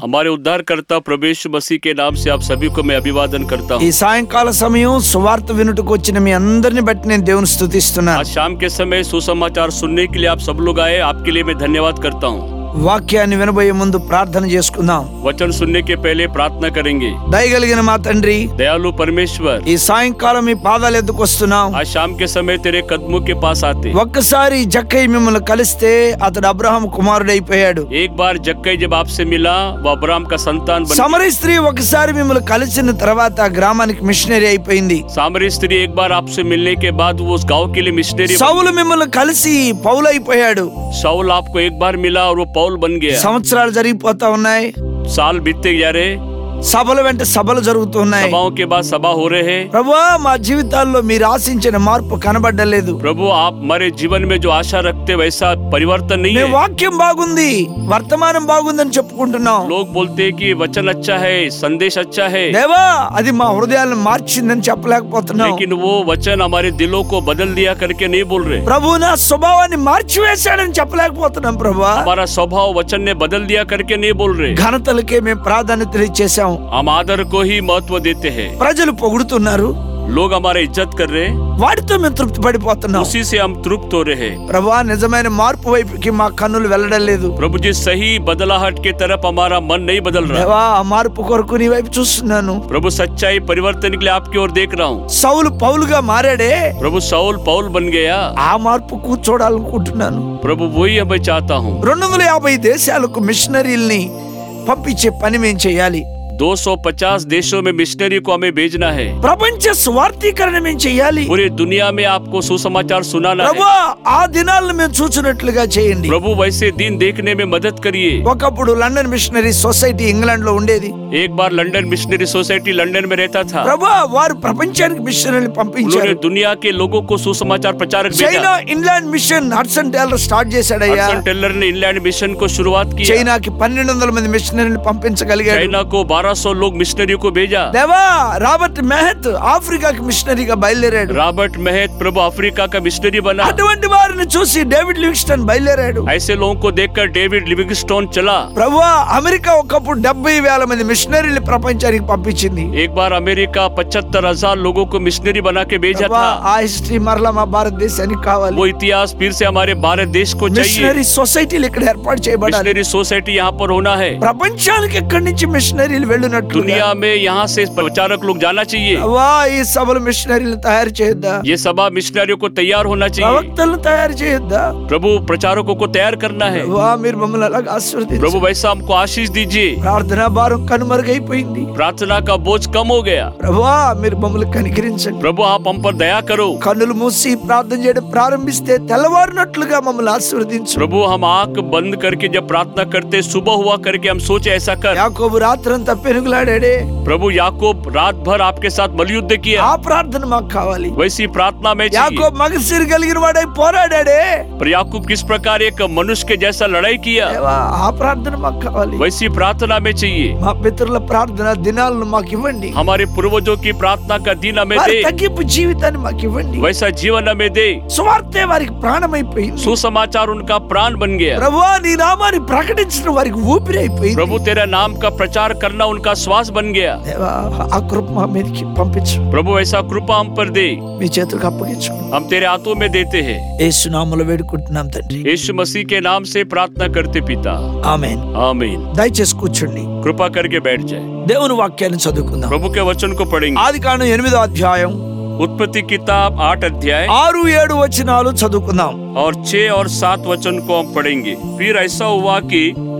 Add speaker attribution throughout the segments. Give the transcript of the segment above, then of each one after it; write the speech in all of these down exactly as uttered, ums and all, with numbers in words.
Speaker 1: हमारे उद्धारकर्ता प्रभु यीशु मसीह के नाम से आप सभी को मैं अभिवादन करता हूँ।
Speaker 2: ఈ సాయంకాల సమయం సువార్త వినుటకు వచ్చిన మీ అందరిని బట్టి నేను దేవుని స్తుతిస్తున్నాను।
Speaker 1: आज शाम के समय सुसमाचार सुनने के लिए आप सब लोग आए, आपके लिए मैं धन्यवाद करता हूँ।
Speaker 2: వాక్యాన్ని వినబోయే ముందు ప్రార్థన చేసుకుందాం।
Speaker 1: वचन सुनने के पहले प्रार्थना करेंगे।
Speaker 2: దయగలిగిన మా తండ్రి,
Speaker 1: दयालु परमेश्वर,
Speaker 2: ఈ సాయంకాలం మీ పాదాల ఎద్దుకు వస్తున్నాం।
Speaker 1: आज शाम के समय तेरे कदमों के पास आते।
Speaker 2: ఒక్కసారి జక్కయ్య మిమ్మల్ని కలిస్తే అతడు అబ్రహాం కుమారుడు అయిపోయాడు।
Speaker 1: एक बार जक्कई जब आपसे मिला वो अब्राहम का संतान बन
Speaker 2: సమరీ స్త్రీ ఒకసారి మిమ్మల్ని కలిసిన తర్వాత ఆ గ్రామానికి మిషనరీ అయిపోయింది।
Speaker 1: सामरी स्त्री एक बार आपसे मिलने के बाद वो उस गांव के लिए मिशनरी।
Speaker 2: సౌలు మిమ్మల్ని కలిసి పౌలు అయిపోయాడు।
Speaker 1: शाऊल आपको एक बार मिला और वो पौल बन गया।
Speaker 2: సంవత్సరాలు జరిగిపోతా ఉన్నాయి,
Speaker 1: साल बीतते जा रहे,
Speaker 2: సభల వెంట సభలు జరుగుతున్నాయి।
Speaker 1: सभाओं के बाद सभा हो रहे हैं।
Speaker 2: ప్రభువా, మా జీవితాల్లో మీరు ఆశించిన మార్పు కనబడలేదు।
Speaker 1: प्रभु आप हमारे जीवन में जो आशा रखते वैसा परिवर्तन नहीं
Speaker 2: మీ
Speaker 1: है।
Speaker 2: వాక్యం బాగుంది, వర్తమానం బాగుందని చెప్పుకుంటున్నాం।
Speaker 1: लोग बोलते हैं कि वचन अच्छा है, संदेश अच्छा है,
Speaker 2: దేవా, అది మా హృదయాలను మార్చిందని చెప్పలేకపోతున్నాం।
Speaker 1: लेकिन वो वचन हमारे दिलों को बदल दिया करके नहीं बोल रहे।
Speaker 2: ప్రభు నా స్వభావాన్ని మార్చివేశాడని చెప్పలేకపోతున్నాం। ప్రభు
Speaker 1: हमारा स्वभाव वचन ने बदल दिया करके नहीं बोल रहे।
Speaker 2: ఘనతలకే మేము ప్రాధాన్యత ఇచ్చేసాం।
Speaker 1: हम आदर को ही महत्व देते हैं।
Speaker 2: ప్రజలు పొగుడుతున్నారు,
Speaker 1: लोग हमारे इज्जत कर रहे हैं,
Speaker 2: వాటితో మేము తృప్తి పడిపోతున్నాం।
Speaker 1: उसी से हम तृप्त हो रहे हैं।
Speaker 2: ప్రభువా, నిజమైన మార్పు వైపుకి మా కన్నులు వెళ్ళడం లేదు।
Speaker 1: प्रभु जी सही बदलाहट के तरफ हमारा मन नहीं बदल रहा।
Speaker 2: దేవా, ఆ మార్పు కొరకు నీ వైపు చూస్తున్నాను।
Speaker 1: प्रभु सच्चाई परिवर्तन के लिए आपकी ओर देख रहा हूँ।
Speaker 2: సౌలు పౌలుగా మారాడే,
Speaker 1: प्रभु साउल पौल बन गया।
Speaker 2: ఆ మార్పు కూర్చోడాలనుకుంటున్నాను।
Speaker 1: प्रभु वही हमें चाहता हूँ।
Speaker 2: రెండు వందల యాభై దేశాలకు మిషనరీల్ని పంపించే పని మేము చేయాలి।
Speaker 1: दो सौ पचास देशों में मिशनरी को हमें भेजना है।
Speaker 2: ప్రపంచ స్వార్థీకరణ మేము చేయాలి।
Speaker 1: पूरी दुनिया में आपको सुसमाचार सुनाना है।
Speaker 2: ప్రభువా, ఆ దినాలను మేము చూచినట్లుగా చేయండి।
Speaker 1: प्रभु वैसे दिन देखने में मदद करिए।
Speaker 2: ఒకప్పుడు లండన్ మిషనరీ సొసైటీ ఇంగ్లాండ్ లో ఉండేది।
Speaker 1: एक बार लंदन मिशनरी सोसाइटी लंदन में रहता था।
Speaker 2: ప్రభువా, వారు ప్రపంచానికి మిషనరీని పంపించారు।
Speaker 1: उन्होंने दुनिया के लोगों को सुसमाचार प्रचारक
Speaker 2: చైనా
Speaker 1: भेजा।
Speaker 2: England mission Hudson Taylor start చేశాడయ్యా।
Speaker 1: हडसन टेलर ने इंग्लैंड मिशन को शुरुआत की।
Speaker 2: చైనాకి పన్నెండు వందల మంది మిషనరీని పంపించగలిగాడు।
Speaker 1: चाइना को बारह सौ लोग मिशनरी को भेजा।
Speaker 2: దేవా, రాబర్ట్ మెహత్ ఆఫ్రికాకి మిషనరీగా బయలుదేరాడు।
Speaker 1: रॉबर्ट मेहत प्रभु अफ्रीका का मिशनरी बना।
Speaker 2: అటువంటి వారిని చూసి డేవిడ్ లివింగ్స్టన్ బయలుదేరాడు।
Speaker 1: ऐसे लोगों को देखकर डेविड लिविंगस्टोन चला।
Speaker 2: ప్రభువా, అమెరికా ఒకప్పుడు డెబ్బై వేల మంది మిషనరీలు ప్రపంచానికి పంపించింది।
Speaker 1: एक बार अमेरिका पचहत्तर हजार लोगों को मिशनरी बना के भेजा
Speaker 2: ప్రభువా,
Speaker 1: था।
Speaker 2: ఆ హిస్టరీ మరలా మా భారతదేశానికి కావాలి।
Speaker 1: वो इतिहास फिर से हमारे भारत देश को चाहिए।
Speaker 2: మిషనరీ సొసైటీలు ఇక్కడ ఏర్పాటు చేయబడాలి।
Speaker 1: मिशनरी सोसाइटी यहाँ पर होना है।
Speaker 2: ప్రపంచానికి ఎక్కడి నుంచి మిషనరీలు వెళ్ళినట్లు
Speaker 1: दुनिया में यहाँ से प्रचारक लोग जाना चाहिए।
Speaker 2: ప్రభువా, ఈ సభలు మిషనరీలు తయారు చేయొద్దా?
Speaker 1: ये सभा मिशनरियों को तैयार होना चाहिए।
Speaker 2: ప్రవక్తలను తయారు చేయొద్దా?
Speaker 1: प्रभु प्रचारकों को तैयार करना है।
Speaker 2: ప్రభువా, మీరు మమ్మల్ని అలాగా ఆశీర్వదించండి।
Speaker 1: प्रभु वैसा हमको आशीष दीजिए।
Speaker 2: ప్రార్థనా భారం కనుమరుగైపోయింది।
Speaker 1: प्रार्थना का बोझ कम हो गया।
Speaker 2: ప్రభువా, మీరు మమ్మల్ని కనికరించండి।
Speaker 1: प्रभु आप हम पर दया करो।
Speaker 2: కన్నులు మూసి ప్రార్థన చేయడం ప్రారంభిస్తే తెల్లవారినట్లుగా మమ్మల్ని ఆశీర్వదించు।
Speaker 1: प्रभु हम आंख बंद करके जब प्रार्थना करते सुबह हुआ करके हम सोचे ऐसा कर।
Speaker 2: యాకోబు రాత్రంతా పెనుగులాడాడే,
Speaker 1: प्रभु याकूब रात भर आपके साथ बलियुद्ध किया।
Speaker 2: ఆ ప్రార్థన మాకు కావాలి।
Speaker 1: वैसी प्रार्थना में चाहिए।
Speaker 2: యాకోబు మగసిరి కలిగిన వాడై పోరాడాడే,
Speaker 1: पर याकूब किस प्रकार एक मनुष्य के जैसा लड़ाई किया,
Speaker 2: దేవా, ఆ ప్రార్థన మాకు కావాలి।
Speaker 1: वैसी प्रार्थना में चाहिए।
Speaker 2: మా పితరుల ప్రార్థన దినాలను మాకు ఇవ్వండి।
Speaker 1: हमारे पूर्वजों की प्रार्थना का दिन हमें
Speaker 2: వారి
Speaker 1: दे,
Speaker 2: తగ్గింపు జీవితాన్ని మాకు ఇవ్వండి।
Speaker 1: वैसा जीवन हमें दे।
Speaker 2: సువార్తే వారికి ప్రాణమైపోయింది।
Speaker 1: सुसमाचार उनका प्राण बन गया।
Speaker 2: ప్రభువా, నీ నామాన్ని ప్రకటించడం వారికి ఊపిరి అయిపోయింది।
Speaker 1: प्रभु तेरा नाम का प्रचार करना उनका श्वास बन गया।
Speaker 2: దేవా, ఆ కృప మా మీదకి పంపించు।
Speaker 1: प्रभु ऐसा कृपा हम पर दे,
Speaker 2: మీ చేతులకు అప్పగించు।
Speaker 1: हम तेरे हाथों में देते हैं।
Speaker 2: యేసు నామములో వేడుకుంటున్నాం తండ్రి,
Speaker 1: यीशु मसीह के नाम से प्रार्थना करते पिता,
Speaker 2: ఆమేన్।
Speaker 1: आमीन।
Speaker 2: దయచేసి కూర్చోండి,
Speaker 1: कृपा करके बैठ जाए।
Speaker 2: దేవుని వాక్యాన్ని చదువుకుందాం।
Speaker 1: प्रभु के वचन को पढ़ेंगे।
Speaker 2: ఆదికాండం ఎనిమిదో అధ్యాయం
Speaker 1: उत्पत्ति किताब आठ अध्याय
Speaker 2: ఆరు ఏడు వచనాలు చదువుకుందాం।
Speaker 1: और छह और सात वचन को हम पढ़ेंगे। फिर ऐसा हुआ कि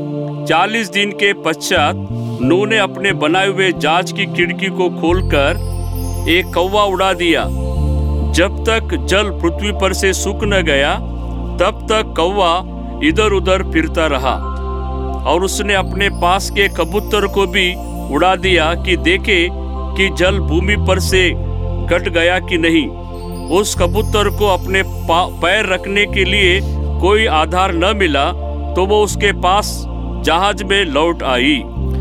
Speaker 1: चालीस दिन के पश्चात नूह ने अपने बनाए हुए जहाज की खिड़की को खोलकर एक कौवा उड़ा दिया। जब तक जल पृथ्वी पर से सूख न गया तब तक कौवा इधर उधर फिरता रहा। और उसने अपने पास के कबूतर को भी उड़ा दिया कि देखे कि जल भूमि पर से कट गया कि नहीं। उस कबूतर को अपने पैर रखने के लिए कोई आधार न मिला तो वो उसके पास जहाज में लौट आई।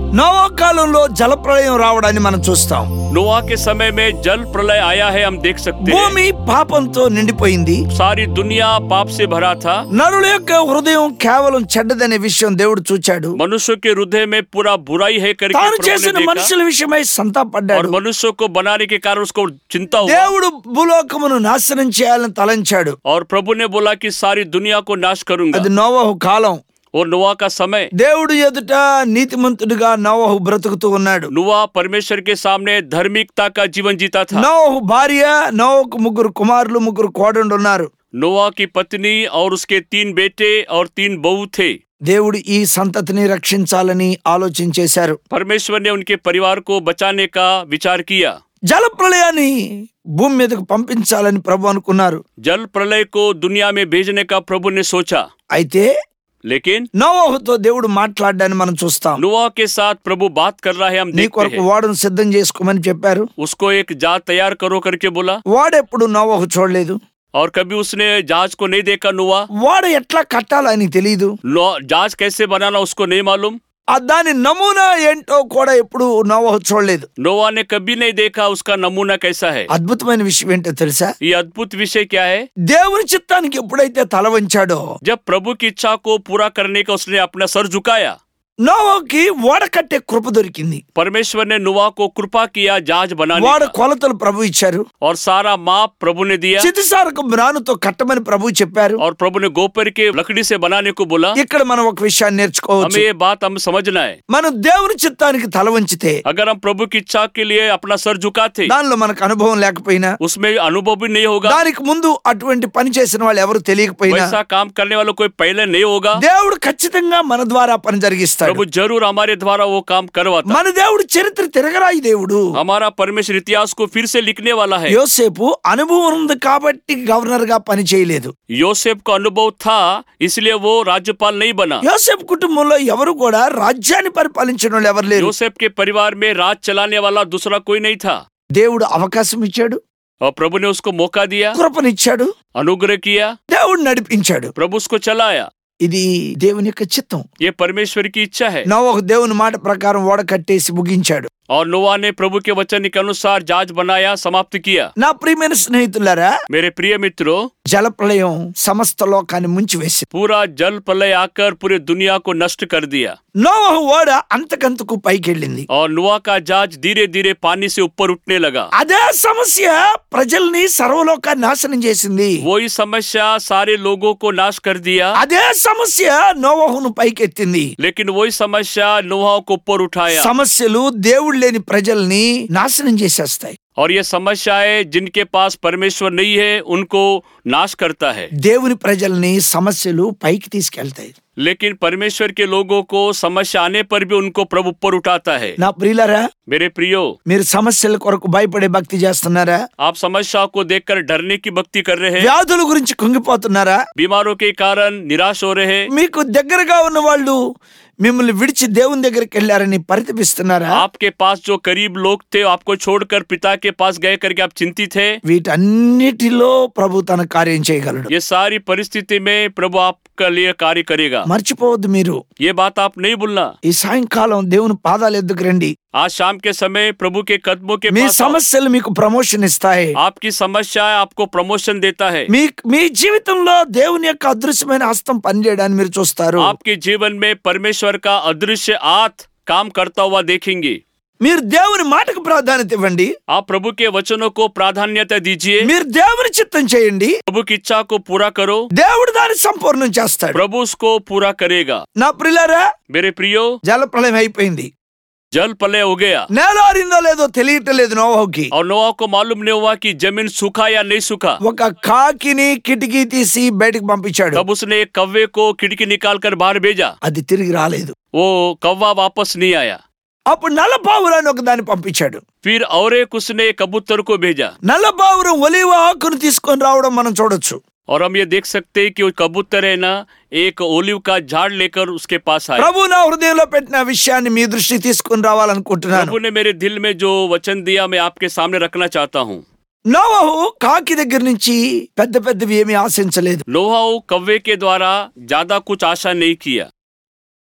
Speaker 2: నోవా కాలంలో జలప్రళయం రావడాన్ని మనం చూస్తాం.
Speaker 1: नोआ के समय में जल प्रलय आया है, हम देख सकते हैं.
Speaker 2: భూమి పాపంతో నిండిపోయింది.
Speaker 1: सारी दुनिया पाप से भरा था.
Speaker 2: నరుల యొక్క హృదయం కేవలం చెడ్డదనే విషయం దేవుడు చూచాడు.
Speaker 1: मनुष्य के हृदय में पूरा बुराई है करके
Speaker 2: తాను
Speaker 1: प्रभु ने
Speaker 2: చేసిన
Speaker 1: देखा.
Speaker 2: మనుషుల విషయమై
Speaker 1: और
Speaker 2: సంతాపడ్డాడు.
Speaker 1: मनुष्य को बनाने के कारण उसको चिंता हुआ.
Speaker 2: దేవుడు భూలోకమును నాశనం చేయాలని తలంచాడు.
Speaker 1: और प्रभु ने बोला कि सारी दुनिया को नाश करूंगा.
Speaker 2: అది నోవహు కాలం.
Speaker 1: और नोआ का समय.
Speaker 2: దేవుడు ఎదుట నీతిమంతుడిగా నోవహు బ్రతుకుతూ ఉన్నాడు.
Speaker 1: नोआ परमेश्वर के सामने धार्मिकता का जीवन जीता था.
Speaker 2: నోవహు భార్య, నోవహుకు ముగ్గురు కుమారులు, ముగ్గురు కోడళ్ళు ఉన్నారు.
Speaker 1: नोआ की पत्नी और उसके तीन बेटे और तीन बहू थे.
Speaker 2: దేవుడు ఈ సంతతిని రక్షించాలని ఆలోచించేశారు.
Speaker 1: परमेश्वर ने उनके परिवार को बचाने का विचार किया.
Speaker 2: జల ప్రళయాన్ని భూమి మీదకు పంపించాలని ప్రభు అనుకున్నారు.
Speaker 1: जल प्रलय को दुनिया में भेजने का प्रभु ने सोचा.
Speaker 2: అయితే
Speaker 1: लेकिन
Speaker 2: నోవహుతో దేవుడు మాట్లాడడాన్ని మనం చూస్తాం.
Speaker 1: नोआ के साथ प्रभु बात कर रहा है, हम
Speaker 2: నీ
Speaker 1: देखते
Speaker 2: కొరకు
Speaker 1: हैं.
Speaker 2: ఓడను సిద్ధం చేసుకోమని చెప్పారు.
Speaker 1: उसको एक जहाज तैयार करो करके बोला.
Speaker 2: వాడెప్పుడు నోవహు చూడలేదు.
Speaker 1: और कभी उसने जहाज को नहीं देखा. नोआ
Speaker 2: వాడ ఎట్లా కట్టాలని తెలియదు.
Speaker 1: नो- जहाज कैसे बनाना उसको नहीं मालूम.
Speaker 2: ఆ దాని నమూనా ఏంటో కూడా ఎప్పుడు నోవహు చూడలేదు.
Speaker 1: नोआ ने कभी नहीं देखा उसका नमूना कैसा है.
Speaker 2: అద్భుతమైన విషయం ఏంటో తెలుసా?
Speaker 1: ये अद्भुत विषय क्या है.
Speaker 2: దేవుని చిత్తానికి ఎప్పుడైతే తల వంచాడో,
Speaker 1: जब प्रभु की इच्छा को पूरा करने का उसने अपना सर झुकाया,
Speaker 2: నోవహుకి ఓడ కట్టే కృప దొరికింది.
Speaker 1: परमेश्वर ने नोआ को कृपा किया जहाज बनाने
Speaker 2: వాడ
Speaker 1: का.
Speaker 2: కొలతలు ప్రభు ఇచ్చారు.
Speaker 1: और सारा माप प्रभु ने दिया.
Speaker 2: చితిసారకు మ్రానుతో కట్టమని ప్రభు చెప్పారు.
Speaker 1: और प्रभु ने गोपर के लकड़ी से बनाने को बोला.
Speaker 2: ఇక్కడ మనం ఒక విషయాన్ని నేర్చుకోవచ్చు.
Speaker 1: हमें ये बात हम समझना है.
Speaker 2: మనం దేవుని చిత్తానికి తల వంచితే,
Speaker 1: अगर हम प्रभु की इच्छा के लिए अपना सर झुकाते,
Speaker 2: దానిలో మనకు అనుభవం లేకపోయినా,
Speaker 1: उसमें अनुभव भी नहीं होगा.
Speaker 2: దానికి ముందు అటువంటి పని చేసిన వాళ్ళు ఎవరు తెలియకపోయినా,
Speaker 1: वैसा काम करने वाला कोई पहले नहीं होगा.
Speaker 2: దేవుడు ఖచ్చితంగా మన ద్వారా పని జరిగిస్తాడు.
Speaker 1: प्रभु जरूर हमारे द्वारा वो काम करवाता.
Speaker 2: మన దేవుడు చరిత్ర తిరగరాయి దేవుడు.
Speaker 1: हमारा परमेश्वर इतिहास को फिर से लिखने वाला है.
Speaker 2: యోసేపు అనుభవం ఉంది కాబట్టి గవర్నర్ గా పని చేయలేదు.
Speaker 1: योसेफ को अनुभव था इसलिए वो राज्यपाल नहीं बना.
Speaker 2: యోసేపు కుటుంబంలో ఎవరు కూడా రాజ్యాన్ని పరిపాలించిన వాళ్ళు ఎవరు లేరు.
Speaker 1: योसेफ के परिवार में राज चलाने वाला दूसरा कोई नहीं था.
Speaker 2: దేవుడు అవకాశం ఇచ్చాడు,
Speaker 1: और प्रभु ने उसको मौका दिया,
Speaker 2: కృపనిచ్చాడు,
Speaker 1: अनुग्रह किया,
Speaker 2: దేవుడు నడిపించాడు.
Speaker 1: प्रभु उसको चलाया.
Speaker 2: ఇది దేవుని యొక్క చిత్తం.
Speaker 1: ये परमेश्वर की इच्छा है.
Speaker 2: నోవహు దేవుని మాట ప్రకారం ఓడ కట్టేసి ముగించాడు.
Speaker 1: और नोआ ने प्रभु के वचन के अनुसार जहाज बनाया, समाप्त किया.
Speaker 2: నా ప్రియమైన స్నేహితులారా,
Speaker 1: मेरे प्रिय मित्रों,
Speaker 2: జల ప్రళయం సమస్త లోకాన్ని ముంచివేసింది.
Speaker 1: पूरा जल प्रलय आकर पूरे दुनिया को नष्ट कर दिया.
Speaker 2: నోవహు ఓడ అంతకంతకు పైకెళ్ళింది.
Speaker 1: और नोआ का जहाज धीरे धीरे पानी से ऊपर उठने लगा.
Speaker 2: అదే సమస్య ప్రజల్ని సర్వలోకాన్ని నాశనం చేసింది.
Speaker 1: वही समस्या सारे लोगों को नाश कर दिया.
Speaker 2: అదే సమస్య నోవహును పైకెత్తింది.
Speaker 1: लेकिन वही समस्या नोआ को ऊपर उठाया.
Speaker 2: సమస్యలు దేవుడు లేని ప్రజల్ని నాశనం చేసేస్తాయి.
Speaker 1: और ये समस्याएं जिनके पास परमेश्वर नहीं है उनको नाश करता है.
Speaker 2: దేవుని ప్రజల్ని సమస్యలు పైకి తీసుకెళ్తాయి.
Speaker 1: लेकिन परमेश्वर के लोगों को समस्या आने पर भी उनको प्रभु ऊपर उठाता है.
Speaker 2: నా ప్రియులారా,
Speaker 1: मेरे प्रियो,
Speaker 2: మీరు సమస్యల కొరకు భయపడే భక్తి చేస్తున్నారా?
Speaker 1: आप समस्या को देखकर डरने की भक्ति कर रहे हैं.
Speaker 2: వ్యాధుల గురించి కుంగిపోతున్నారా?
Speaker 1: बीमारों के कारण निराश हो रहे हैं.
Speaker 2: మీకు దగ్గరగా ఉన్న వాళ్ళు మిమ్మల్ని విడిచి దేవుని దగ్గరికి వెళ్ళారని పరితపిస్తున్నారా?
Speaker 1: आपके पास जो करीब लोग थे आपको छोड़कर पिता के पास गए करके आप चिंतित है.
Speaker 2: వీటన్నిటిలో ప్రభు తన కార్యం చేయగలడు.
Speaker 1: ये सारी परिस्थिति में प्रभु आपका लिए कार्य करेगा.
Speaker 2: మర్చిపోవద్దు మీరు.
Speaker 1: ये बात आप नहीं भूलना.
Speaker 2: ఈ సాయంకాలం దేవుని పాదాలు ఎద్దుకు రండి.
Speaker 1: आज शाम के समय प्रभु के कदमों के
Speaker 2: మీ
Speaker 1: पास आओ.
Speaker 2: సమస్యలు మీకు ప్రమోషన్ ఇస్తాయి.
Speaker 1: आपकी समस्या आपको प्रमोशन देता है.
Speaker 2: మీ మీ జీవితంలో దేవుని యొక్క అదృశ్యమైన హస్తం పనిచేయడాన్ని మీరు చూస్తారు.
Speaker 1: आपके जीवन में परमेश्वर का अदृश्य हाथ काम करता हुआ देखेंगे.
Speaker 2: మీరు దేవుని మాటకు ప్రాధాన్యత ఇవ్వండి.
Speaker 1: आप प्रभु के वचनों को प्राधान्यता दीजिए.
Speaker 2: మీరు దేవుని చిత్తం చేయండి.
Speaker 1: प्रभु की इच्छा को पूरा करो.
Speaker 2: దేవుడు దాన్ని సంపూర్ణం చేస్తాడు.
Speaker 1: प्रभु उसको पूरा करेगा.
Speaker 2: నా ప్రియులారా,
Speaker 1: मेरे प्रियो,
Speaker 2: జల ప్రళయం అయిపోయింది.
Speaker 1: जल प्रलय हो गया.
Speaker 2: నేల ఆరిందో లేదో తెలియటలేదు నోవహుకి.
Speaker 1: और नोआ को मालूम नहीं हुआ कि जमीन सूखा या नहीं सूखा.
Speaker 2: ఒక కాకిని కిటికీ తీసి బయటకు పంపించాడు.
Speaker 1: तब उसने एक कव्वे को खिड़की निकाल कर बाहर भेजा.
Speaker 2: అది తిరిగి రాలేదు.
Speaker 1: वो कौवा वापस नहीं आया.
Speaker 2: అప్పుడు నల్లపావురాన్ని ఒక దాన్ని పంపించాడు.
Speaker 1: फिर और एक उसने कबूतर को भेजा.
Speaker 2: నల్లపావురం ఒలీవ ఆకును తీసుకొని రావడం మనం చూడొచ్చు.
Speaker 1: और हम ये देख सकते हैं कि वो कबूतर है ना, एक ओलिव का झाड़ लेकर उसके पास आया.
Speaker 2: ప్రభు నా హృదయంలో పెట్టిన విషయాన్ని మీ దృష్టికి తీసుకొని రావాలనుకుంటున్నాను.
Speaker 1: प्रभु ने मेरे दिल में जो वचन दिया मैं आपके सामने रखना चाहता हूँ.
Speaker 2: నోవహు కాకి దగ్గర నుంచి పెద్ద పెద్దవి ఏమీ ఆశించలేదు.
Speaker 1: नोहा कव्वे के द्वारा ज्यादा कुछ आशा नहीं किया.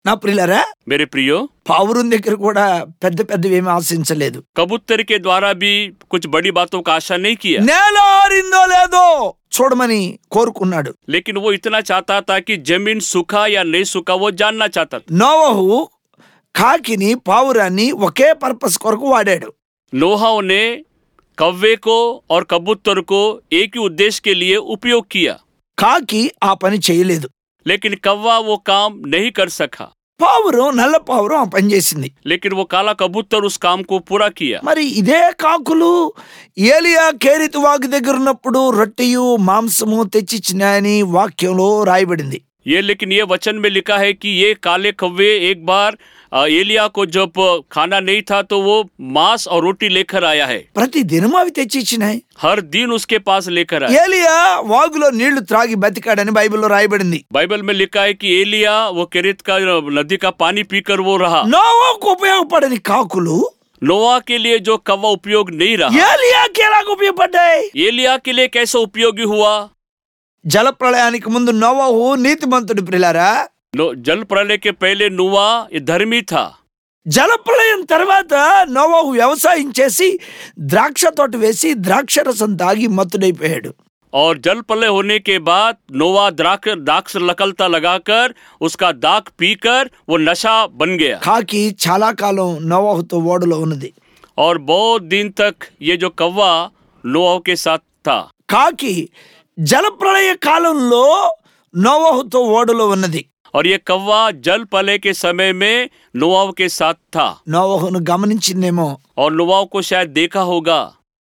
Speaker 2: నా ప్రియులారా,
Speaker 1: मेरे प्रियो,
Speaker 2: పావురం దగ్గర కూడా పెద్ద పెద్దవి ఏమీ ఆశించలేదు.
Speaker 1: कबूतर के द्वारा भी कुछ बड़ी बातों का आशा नहीं किया,
Speaker 2: నేల ఆరిందో లేదో చూడమని కోరుకున్నాడు.
Speaker 1: लेकिन वो इतना चाहता था कि जमीन सूखा या नहीं सूखा वो जानना चाहता था।
Speaker 2: నోవహు కాకిని పావురాన్ని ఒకే పర్పస్ కొరకు వాడాడు.
Speaker 1: नोहा ने कव्वे को और कबूतर को एक ही उद्देश्य के लिए उपयोग किया,
Speaker 2: కాకి ఆ పని చేయలేదు.
Speaker 1: लेकिन कौवा वो काम नहीं कर सका।
Speaker 2: పావురం నల్ల పావురం ఆ పని చేసింది.
Speaker 1: लेकिन वो काला कबूतर उस काम को पूरा किया।
Speaker 2: మరి ఇదే కాకులు ఏలియా కేరితు వాగు దగ్గర ఉన్నప్పుడు రొట్టెయు మాంసము తెచ్చిచ్చినాయని వాక్యంలో రాయబడింది.
Speaker 1: ये लेकिन ये वचन में लिखा है कि ये काले कौवे एक बार अ, एलिया को जब खाना नहीं था तो वो मांस और रोटी लेकर आया है।
Speaker 2: ప్రతి దినము అవి తెచ్చిచ్చినాయి.
Speaker 1: हर दिन उसके पास लेकर आया।
Speaker 2: ఏలియా వాగులో నీళ్లు త్రాగి బతికాడని బైబిల్లో రాయబడింది.
Speaker 1: बाइबल में लिखा है कि एलिया वो केरित का नदी का पानी पीकर वो रहा।
Speaker 2: నోవాకు ఉపయోగపడని కాకులు
Speaker 1: नोआ के लिए जो कौवा उपयोग नहीं रहा,
Speaker 2: ఏలియాకి ఎలాగ ఉపయోగపడ్డాయి?
Speaker 1: एलिया के लिए कैसे उपयोगी हुआ?
Speaker 2: జల ప్రళయానికి ముందు నోవహు నీతిమంతుడు ప్రియులారా.
Speaker 1: नो, जल प्रलय के पहले नोआ ये धर्मी था।
Speaker 2: జల ప్రళయం తర్వాత నోవహు వ్యవసాయం చేసి ద్రాక్ష తోట వేసి ద్రాక్ష రసం తాగి మత్తుడైపోయాడు.
Speaker 1: और जल प्रलय होने के बाद नोआ द्राक्ष दाक्ष लकलता लगाकर उसका दाख पीकर वो नशा बन गया।
Speaker 2: కాకి చాలా కాలం నోవహుతో ఓడలో ఉన్నది.
Speaker 1: और बहुत दिन तक ये जो कौवा नोआ के साथ था।
Speaker 2: కాకి జల ప్రళయ కాలంలో నోవహుతో ఓడలో ఉన్నది.
Speaker 1: और ये कौवा जल प्रलय के समय में नोआ के साथ था।
Speaker 2: నోవహును గమనించిందేమో.
Speaker 1: और नोआ को शायद देखा होगा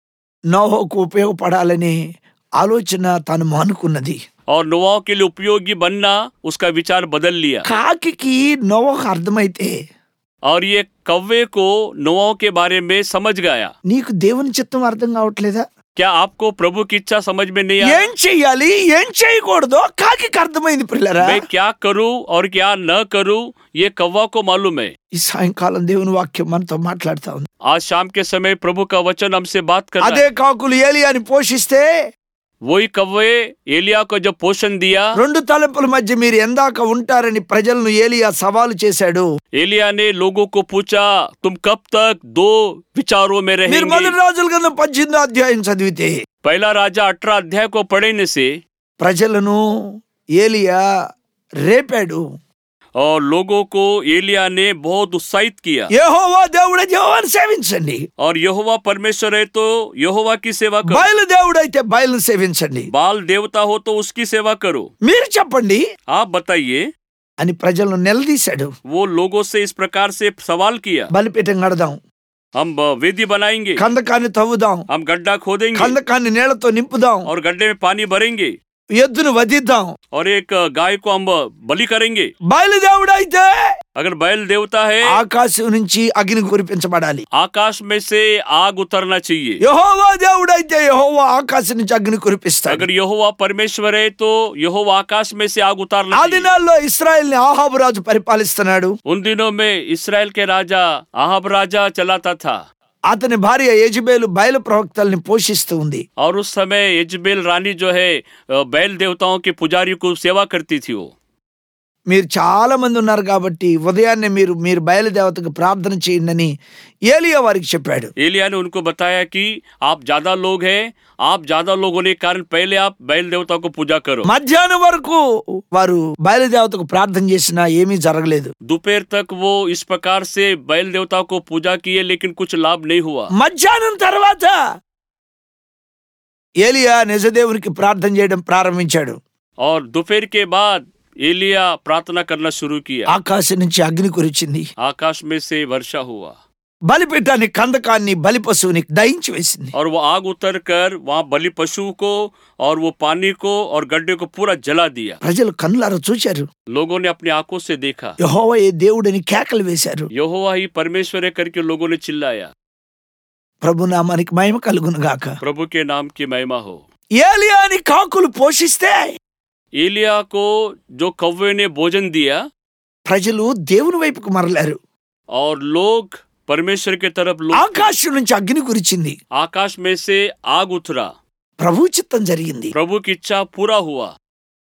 Speaker 2: నోవహుకు ఉపయోగపడాలని ఆలోచన తాను మానుకున్నది.
Speaker 1: और नोआ के लिए उपयोगी बनना उसका विचार बदल लिया।
Speaker 2: కాకి నోవహు అర్థమైతే
Speaker 1: और ये कौवे को नोआ के बारे में समझ गया।
Speaker 2: నీకు దేవుని చిత్తం అర్థం కావట్లేదా?
Speaker 1: क्या आपको प्रभु की इच्छा समझ में नहीं आई?
Speaker 2: ఏం చెయ్యాలి ఏం చేయకూడదో కాకి అర్థమైంది ప్రియులారా.
Speaker 1: मैं क्या करूं और क्या न करूं ये कौवा को मालूम है।
Speaker 2: ఈ సాయంకాలం దేవుని వాక్యం మనతో మాట్లాడుతా ఉంది.
Speaker 1: आज शाम के समय प्रभु का वचन हमसे बात कर रहा
Speaker 2: అదే
Speaker 1: है।
Speaker 2: కాకులు ఏలియాని పోషిస్తే
Speaker 1: वही कौवे एलिया को जब पोषण दिया,
Speaker 2: రెండు తలంపుల మధ్య మీరు ఎందాక ఉంటారని ప్రజలను ఏలియా సవాలు చేశాడు.
Speaker 1: एलिया ने लोगों को पूछा तुम कब तक दो विचारों में
Speaker 2: మీరు
Speaker 1: रहेंगे?
Speaker 2: మొదటి రాజుల గ్రంథం పద్దెనిమిదో అధ్యాయం చదివితే
Speaker 1: पहला राजा अठारह अध्याय को पढ़ने से
Speaker 2: ప్రజలను ఏలియా రేపాడు.
Speaker 1: और लोगों को एलिया ने बहुत उत्साहित किया।
Speaker 2: యెహోవా దేవుడే యెహోవాను సేవించండి,
Speaker 1: और यहोवा परमेश्वर है तो यहोवा की सेवा करो,
Speaker 2: బయలు దేవుడైతే బయలును సేవించండి,
Speaker 1: बाल देवता हो तो उसकी सेवा करो।
Speaker 2: మీరు చెప్పండి
Speaker 1: आप बताइए।
Speaker 2: అని ప్రజలను నిలదీశాడు.
Speaker 1: वो लोगों से इस प्रकार से सवाल किया,
Speaker 2: బలిపీఠం కడదాం,
Speaker 1: हम वेदी बनाएंगे,
Speaker 2: కందకాన్ని తవ్వుదాం,
Speaker 1: हम गड्ढा खोदेंगे
Speaker 2: కందకాన్ని నీళ్లతో నింపుదాం,
Speaker 1: और गड्ढे में पानी भरेंगे
Speaker 2: ఎద్దును వధిద్దాం.
Speaker 1: और एक गाय को हम बलि करेंगे।
Speaker 2: బయలుదేవుడైతే
Speaker 1: अगर बैल देवता है
Speaker 2: ఆకాశం నుంచి అగ్ని కురిపించబడాలి.
Speaker 1: आकाश में से आग उतरना चाहिए।
Speaker 2: యెహోవా దేవుడైతే యెహోవా ఆకాశం నుంచి అగ్ని కురిపిస్తాడు.
Speaker 1: अगर यहोवा परमेश्वर है तो यहोवा आकाश में से आग उतारना
Speaker 2: ఆ
Speaker 1: चाहिए।
Speaker 2: దినాల్లో ఇశ్రాయేల్ని ఆహాబు రాజు పరిపాలిస్తున్నాడు.
Speaker 1: उन दिनों में इसराइल के राजा आहाब राजा चलाता था,
Speaker 2: అతని భార్య యెజబేలు బయలు ప్రవక్తల్ని పోషిస్తూ ఉంది.
Speaker 1: और उस समय यजबेल रानी जो है बैल देवताओं के पुजारी को सेवा करती थी। वो
Speaker 2: మీరు చాలా మంది ఉన్నారు కాబట్టి ఉదయాన్నే మీరు మీరు బయలుదేవతకు ప్రార్థన చేయండి ఏలియా వారికి చెప్పాడు.
Speaker 1: एलिया ने उनको बताया कि आप ज्यादा लोग हैं, आप ज्यादा लोग होने के कारण पहले आप बैल देवता को पूजा करो।
Speaker 2: మధ్యాహ్నం వరకు వారు బయలుదేవతకు ప్రార్థన చేసినా ఏమీ జరగలేదు.
Speaker 1: दोपहर तक वो इस प्रकार से बैल देवता को पूजा किए लेकिन कुछ लाभ नहीं हुआ।
Speaker 2: మధ్యాహ్నం తర్వాత ఏలియా నిజదేవునికి ప్రార్థన చేయడం ప్రారంభించాడు.
Speaker 1: और दोपहर के बाद एलिया प्रार्थना करना शुरू किया।
Speaker 2: ఆకాశం నుంచి అగ్ని కురిచింది.
Speaker 1: आकाश में से वर्षा हुआ
Speaker 2: బలిపీఠాన్ని కందకాన్ని బలి పశువుని దహించి వేసింది.
Speaker 1: और वो आग उतर कर वहाँ बलि पशु को और वो पानी को और गड्ढे को पूरा जला दिया।
Speaker 2: ప్రజలు కన్నులారా చూశారు.
Speaker 1: लोगों ने अपनी आंखों से देखा,
Speaker 2: యెహోవా ఏ దేవుడని కేకలు వేశారు.
Speaker 1: यहोवा ही परमेश्वर है करके लोगों ने चिल्लाया।
Speaker 2: ప్రభు నామానికి మహిమ కలుగును గాక.
Speaker 1: प्रभु के नाम की महिमा हो।
Speaker 2: ఏలియాని కాకులు పోషిస్తే
Speaker 1: एलिया को जो कौवे ने भोजन दिया
Speaker 2: ప్రజలు దేవుని వైపుకు మరలారు.
Speaker 1: और लोग परमेश्वर के तरफ लोग,
Speaker 2: ఆకాశం నుంచి అగ్ని కురిచింది.
Speaker 1: आकाश में से आग उतरा,
Speaker 2: ప్రభు చిత్తం జరిగింది.
Speaker 1: प्रभु की इच्छा पूरा हुआ।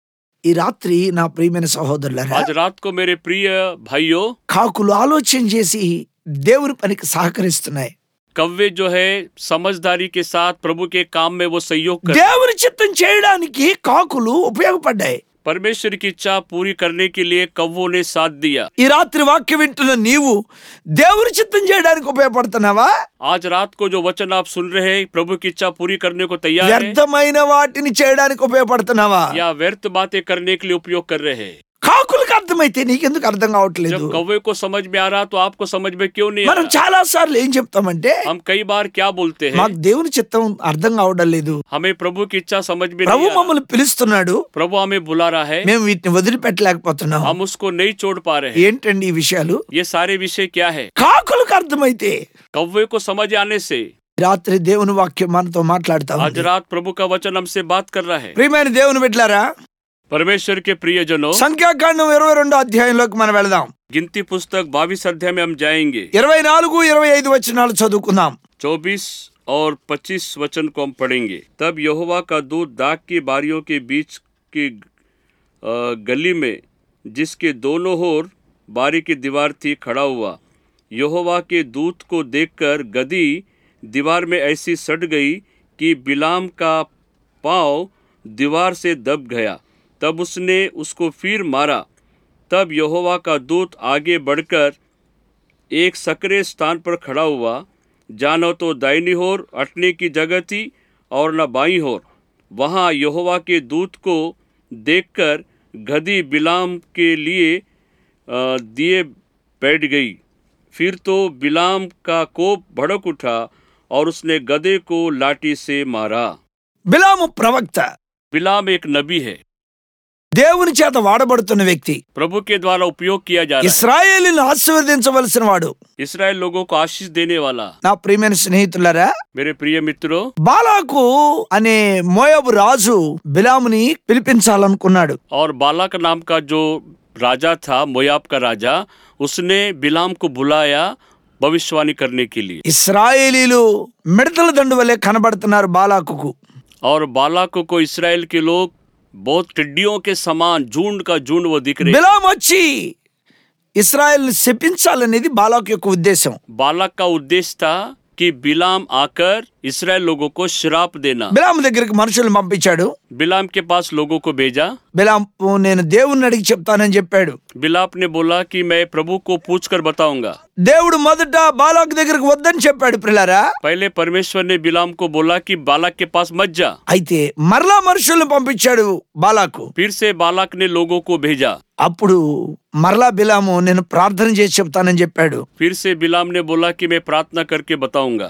Speaker 2: ఈ రాత్రి నా ప్రియమైన సహోదరులారా,
Speaker 1: आज रात को मेरे प्रिय भाइयों,
Speaker 2: కాకులు ఆలోచన చేసి దేవుని పనికి సహకరిస్తున్నాయి.
Speaker 1: कव्वे जो है समझदारी के साथ प्रभु के काम में वो सहयोग कर
Speaker 2: దేవుని చిత్తం చేయడానికి కాకులు ఉపయోగపడ్డాయి.
Speaker 1: परमेश्वर की इच्छा पूरी करने के लिए कव्वों ने साथ दिया।
Speaker 2: ఈ రాత్రి వాక్యం వింటున్న నీవు దేవుని చిత్తం చేయడానికి ఉపయోగపడుతున్నావా?
Speaker 1: आज रात को जो वचन आप सुन रहे हैं, प्रभु की इच्छा पूरी करने को तैयार है
Speaker 2: వ్యర్థమైన వాటిని చేయడానికి ఉపయోగపడుతున్నావా?
Speaker 1: या व्यर्थ बातें करने के लिए उपयोग कर रहे हैं?
Speaker 2: కాకులకు అర్థమైతే నీకెందుకు అర్థం కావట్లేదు?
Speaker 1: जब कौवे को समझ में आ रहा तो आपको समझ में क्यों नहीं आ
Speaker 2: మనం
Speaker 1: रहा?
Speaker 2: చాలా సార్లు ఏం చెప్తామంటే,
Speaker 1: हम कई बार क्या बोलते हैं,
Speaker 2: మాకు దేవుని చిత్తం అర్థం కావడం లేదు,
Speaker 1: हमें प्रभु की इच्छा समझ में
Speaker 2: ప్రభు
Speaker 1: नहीं आ रहा।
Speaker 2: మమ్మల్ని పిలుస్తున్నాడు,
Speaker 1: प्रभु हमें बुला रहा है,
Speaker 2: మేము వీటిని వదిలిపెట్టలేకపోతున్నాం.
Speaker 1: हम उसको नहीं छोड़ पा रहे हैं।
Speaker 2: ఏంటండి ఈ విషయాలు?
Speaker 1: ये सारे विषय क्या है?
Speaker 2: కాకులకు అర్థమైతే
Speaker 1: कौवे को समझ आने से
Speaker 2: రాత్రి దేవుని వాక్యం మనతో మాట్లాడుతా
Speaker 1: आज
Speaker 2: ఉంది.
Speaker 1: रात प्रभु का वचन हमसे बात कर रहा है।
Speaker 2: ప్రియమైన దేవుని బిడ్డలారా,
Speaker 1: परमेश्वर के प्रियजनों,
Speaker 2: సంఖ్యాకాండం ఇరవై రెండో అధ్యాయంలోకి మనం వెళదాం.
Speaker 1: गिनती पुस्तक बाईस अध्याय में हम जाएंगे।
Speaker 2: ఇరవై నాలుగు ఇరవై ఐదు వచనాలు చదువుకుందాం.
Speaker 1: चौबीस और पच्चीस वचन को हम पढ़ेंगे। तब यहोवा का दूत दाख की बारियों के बीच की अ, गली में, जिसके दोनों ओर बारी की दीवार थी, खड़ा हुआ। यहोवा के दूत को देखकर गदही दीवार में ऐसी सट गई कि बिलाम का पाँव दीवार से दब गया। तब उसने उसको फिर मारा। तब यहोवा का दूत आगे बढ़कर एक सकरे स्थान पर खड़ा हुआ, जहाँ न तो दाहिनी ओर अटने की जगह थी और न बाईं ओर। वहाँ यहोवा के दूत को देखकर गदही बिलाम के लिए अ, दिए बैठ गई। फिर तो बिलाम का कोप भड़क उठा और उसने गधे को लाठी से मारा।
Speaker 2: బిలాము ప్రవక్త,
Speaker 1: बिलाम एक नबी है,
Speaker 2: దేవుని చేత వాడబడుతున్న వ్యక్తి,
Speaker 1: प्रभु के द्वारा उपयोग किया जा रहा
Speaker 2: ఇశ్రాయేలును ఆశీర్వదించవలసిన వాడు.
Speaker 1: है, इसराइल लोगों को आशीष देने वाला।
Speaker 2: నా ప్రియమైన స్నేహితులారా,
Speaker 1: मेरे प्रिय मित्रों,
Speaker 2: బాలాకు అనే మోయాబు రాజు బిలాముని పిలిపించాలనుకున్నాడు.
Speaker 1: और बालाक नाम का जो राजा था, मोयाब का राजा, उसने बिलाम को बुलाया भविष्यवाणी करने के लिए।
Speaker 2: ఇశ్రాయేలీలు మిడతల దండు వలె కనబడుతున్నారు బాలాకుకు.
Speaker 1: और बालाक को इसराइल के लोग बहुत टिड्डियों के समान झुंड का झुंड वो दिख रहे।
Speaker 2: బిలాము వచ్చి ఇశ్రాయేల్ని శపించాలనేది బాలాకు యొక్క ఉద్దేశం.
Speaker 1: बालाक का उद्देश्य था कि बिलाम आकर इसराइल लोगों को श्राप देना।
Speaker 2: బిలాము దగ్గరికి మనుషులను పంపించాడు.
Speaker 1: बिलाम के पास लोगों को भेजा।
Speaker 2: బిలాము నేను దేవుణ్ణి అడిగి చెప్తానని చెప్పాడు.
Speaker 1: बिलाम ने बोला कि मैं प्रभु को पूछ कर बताऊंगा।
Speaker 2: దేవుడు మొదట బాలాకు దగ్గరికి వద్దని చెప్పాడు ప్రియులారా.
Speaker 1: पहले परमेश्वर ने बिलाम को बोला कि बालाक के पास मत जा।
Speaker 2: అయితే మరలా మనుషులను పంపించాడు బాలాకు.
Speaker 1: फिर से बालाक ने लोगों को भेजा।
Speaker 2: అప్పుడు మరలా బిలాము నేను ప్రార్థన చేసి చెప్తానని చెప్పాడు.
Speaker 1: फिर से बिलाम ने बोला कि मैं प्रार्थना करके बताऊंगा।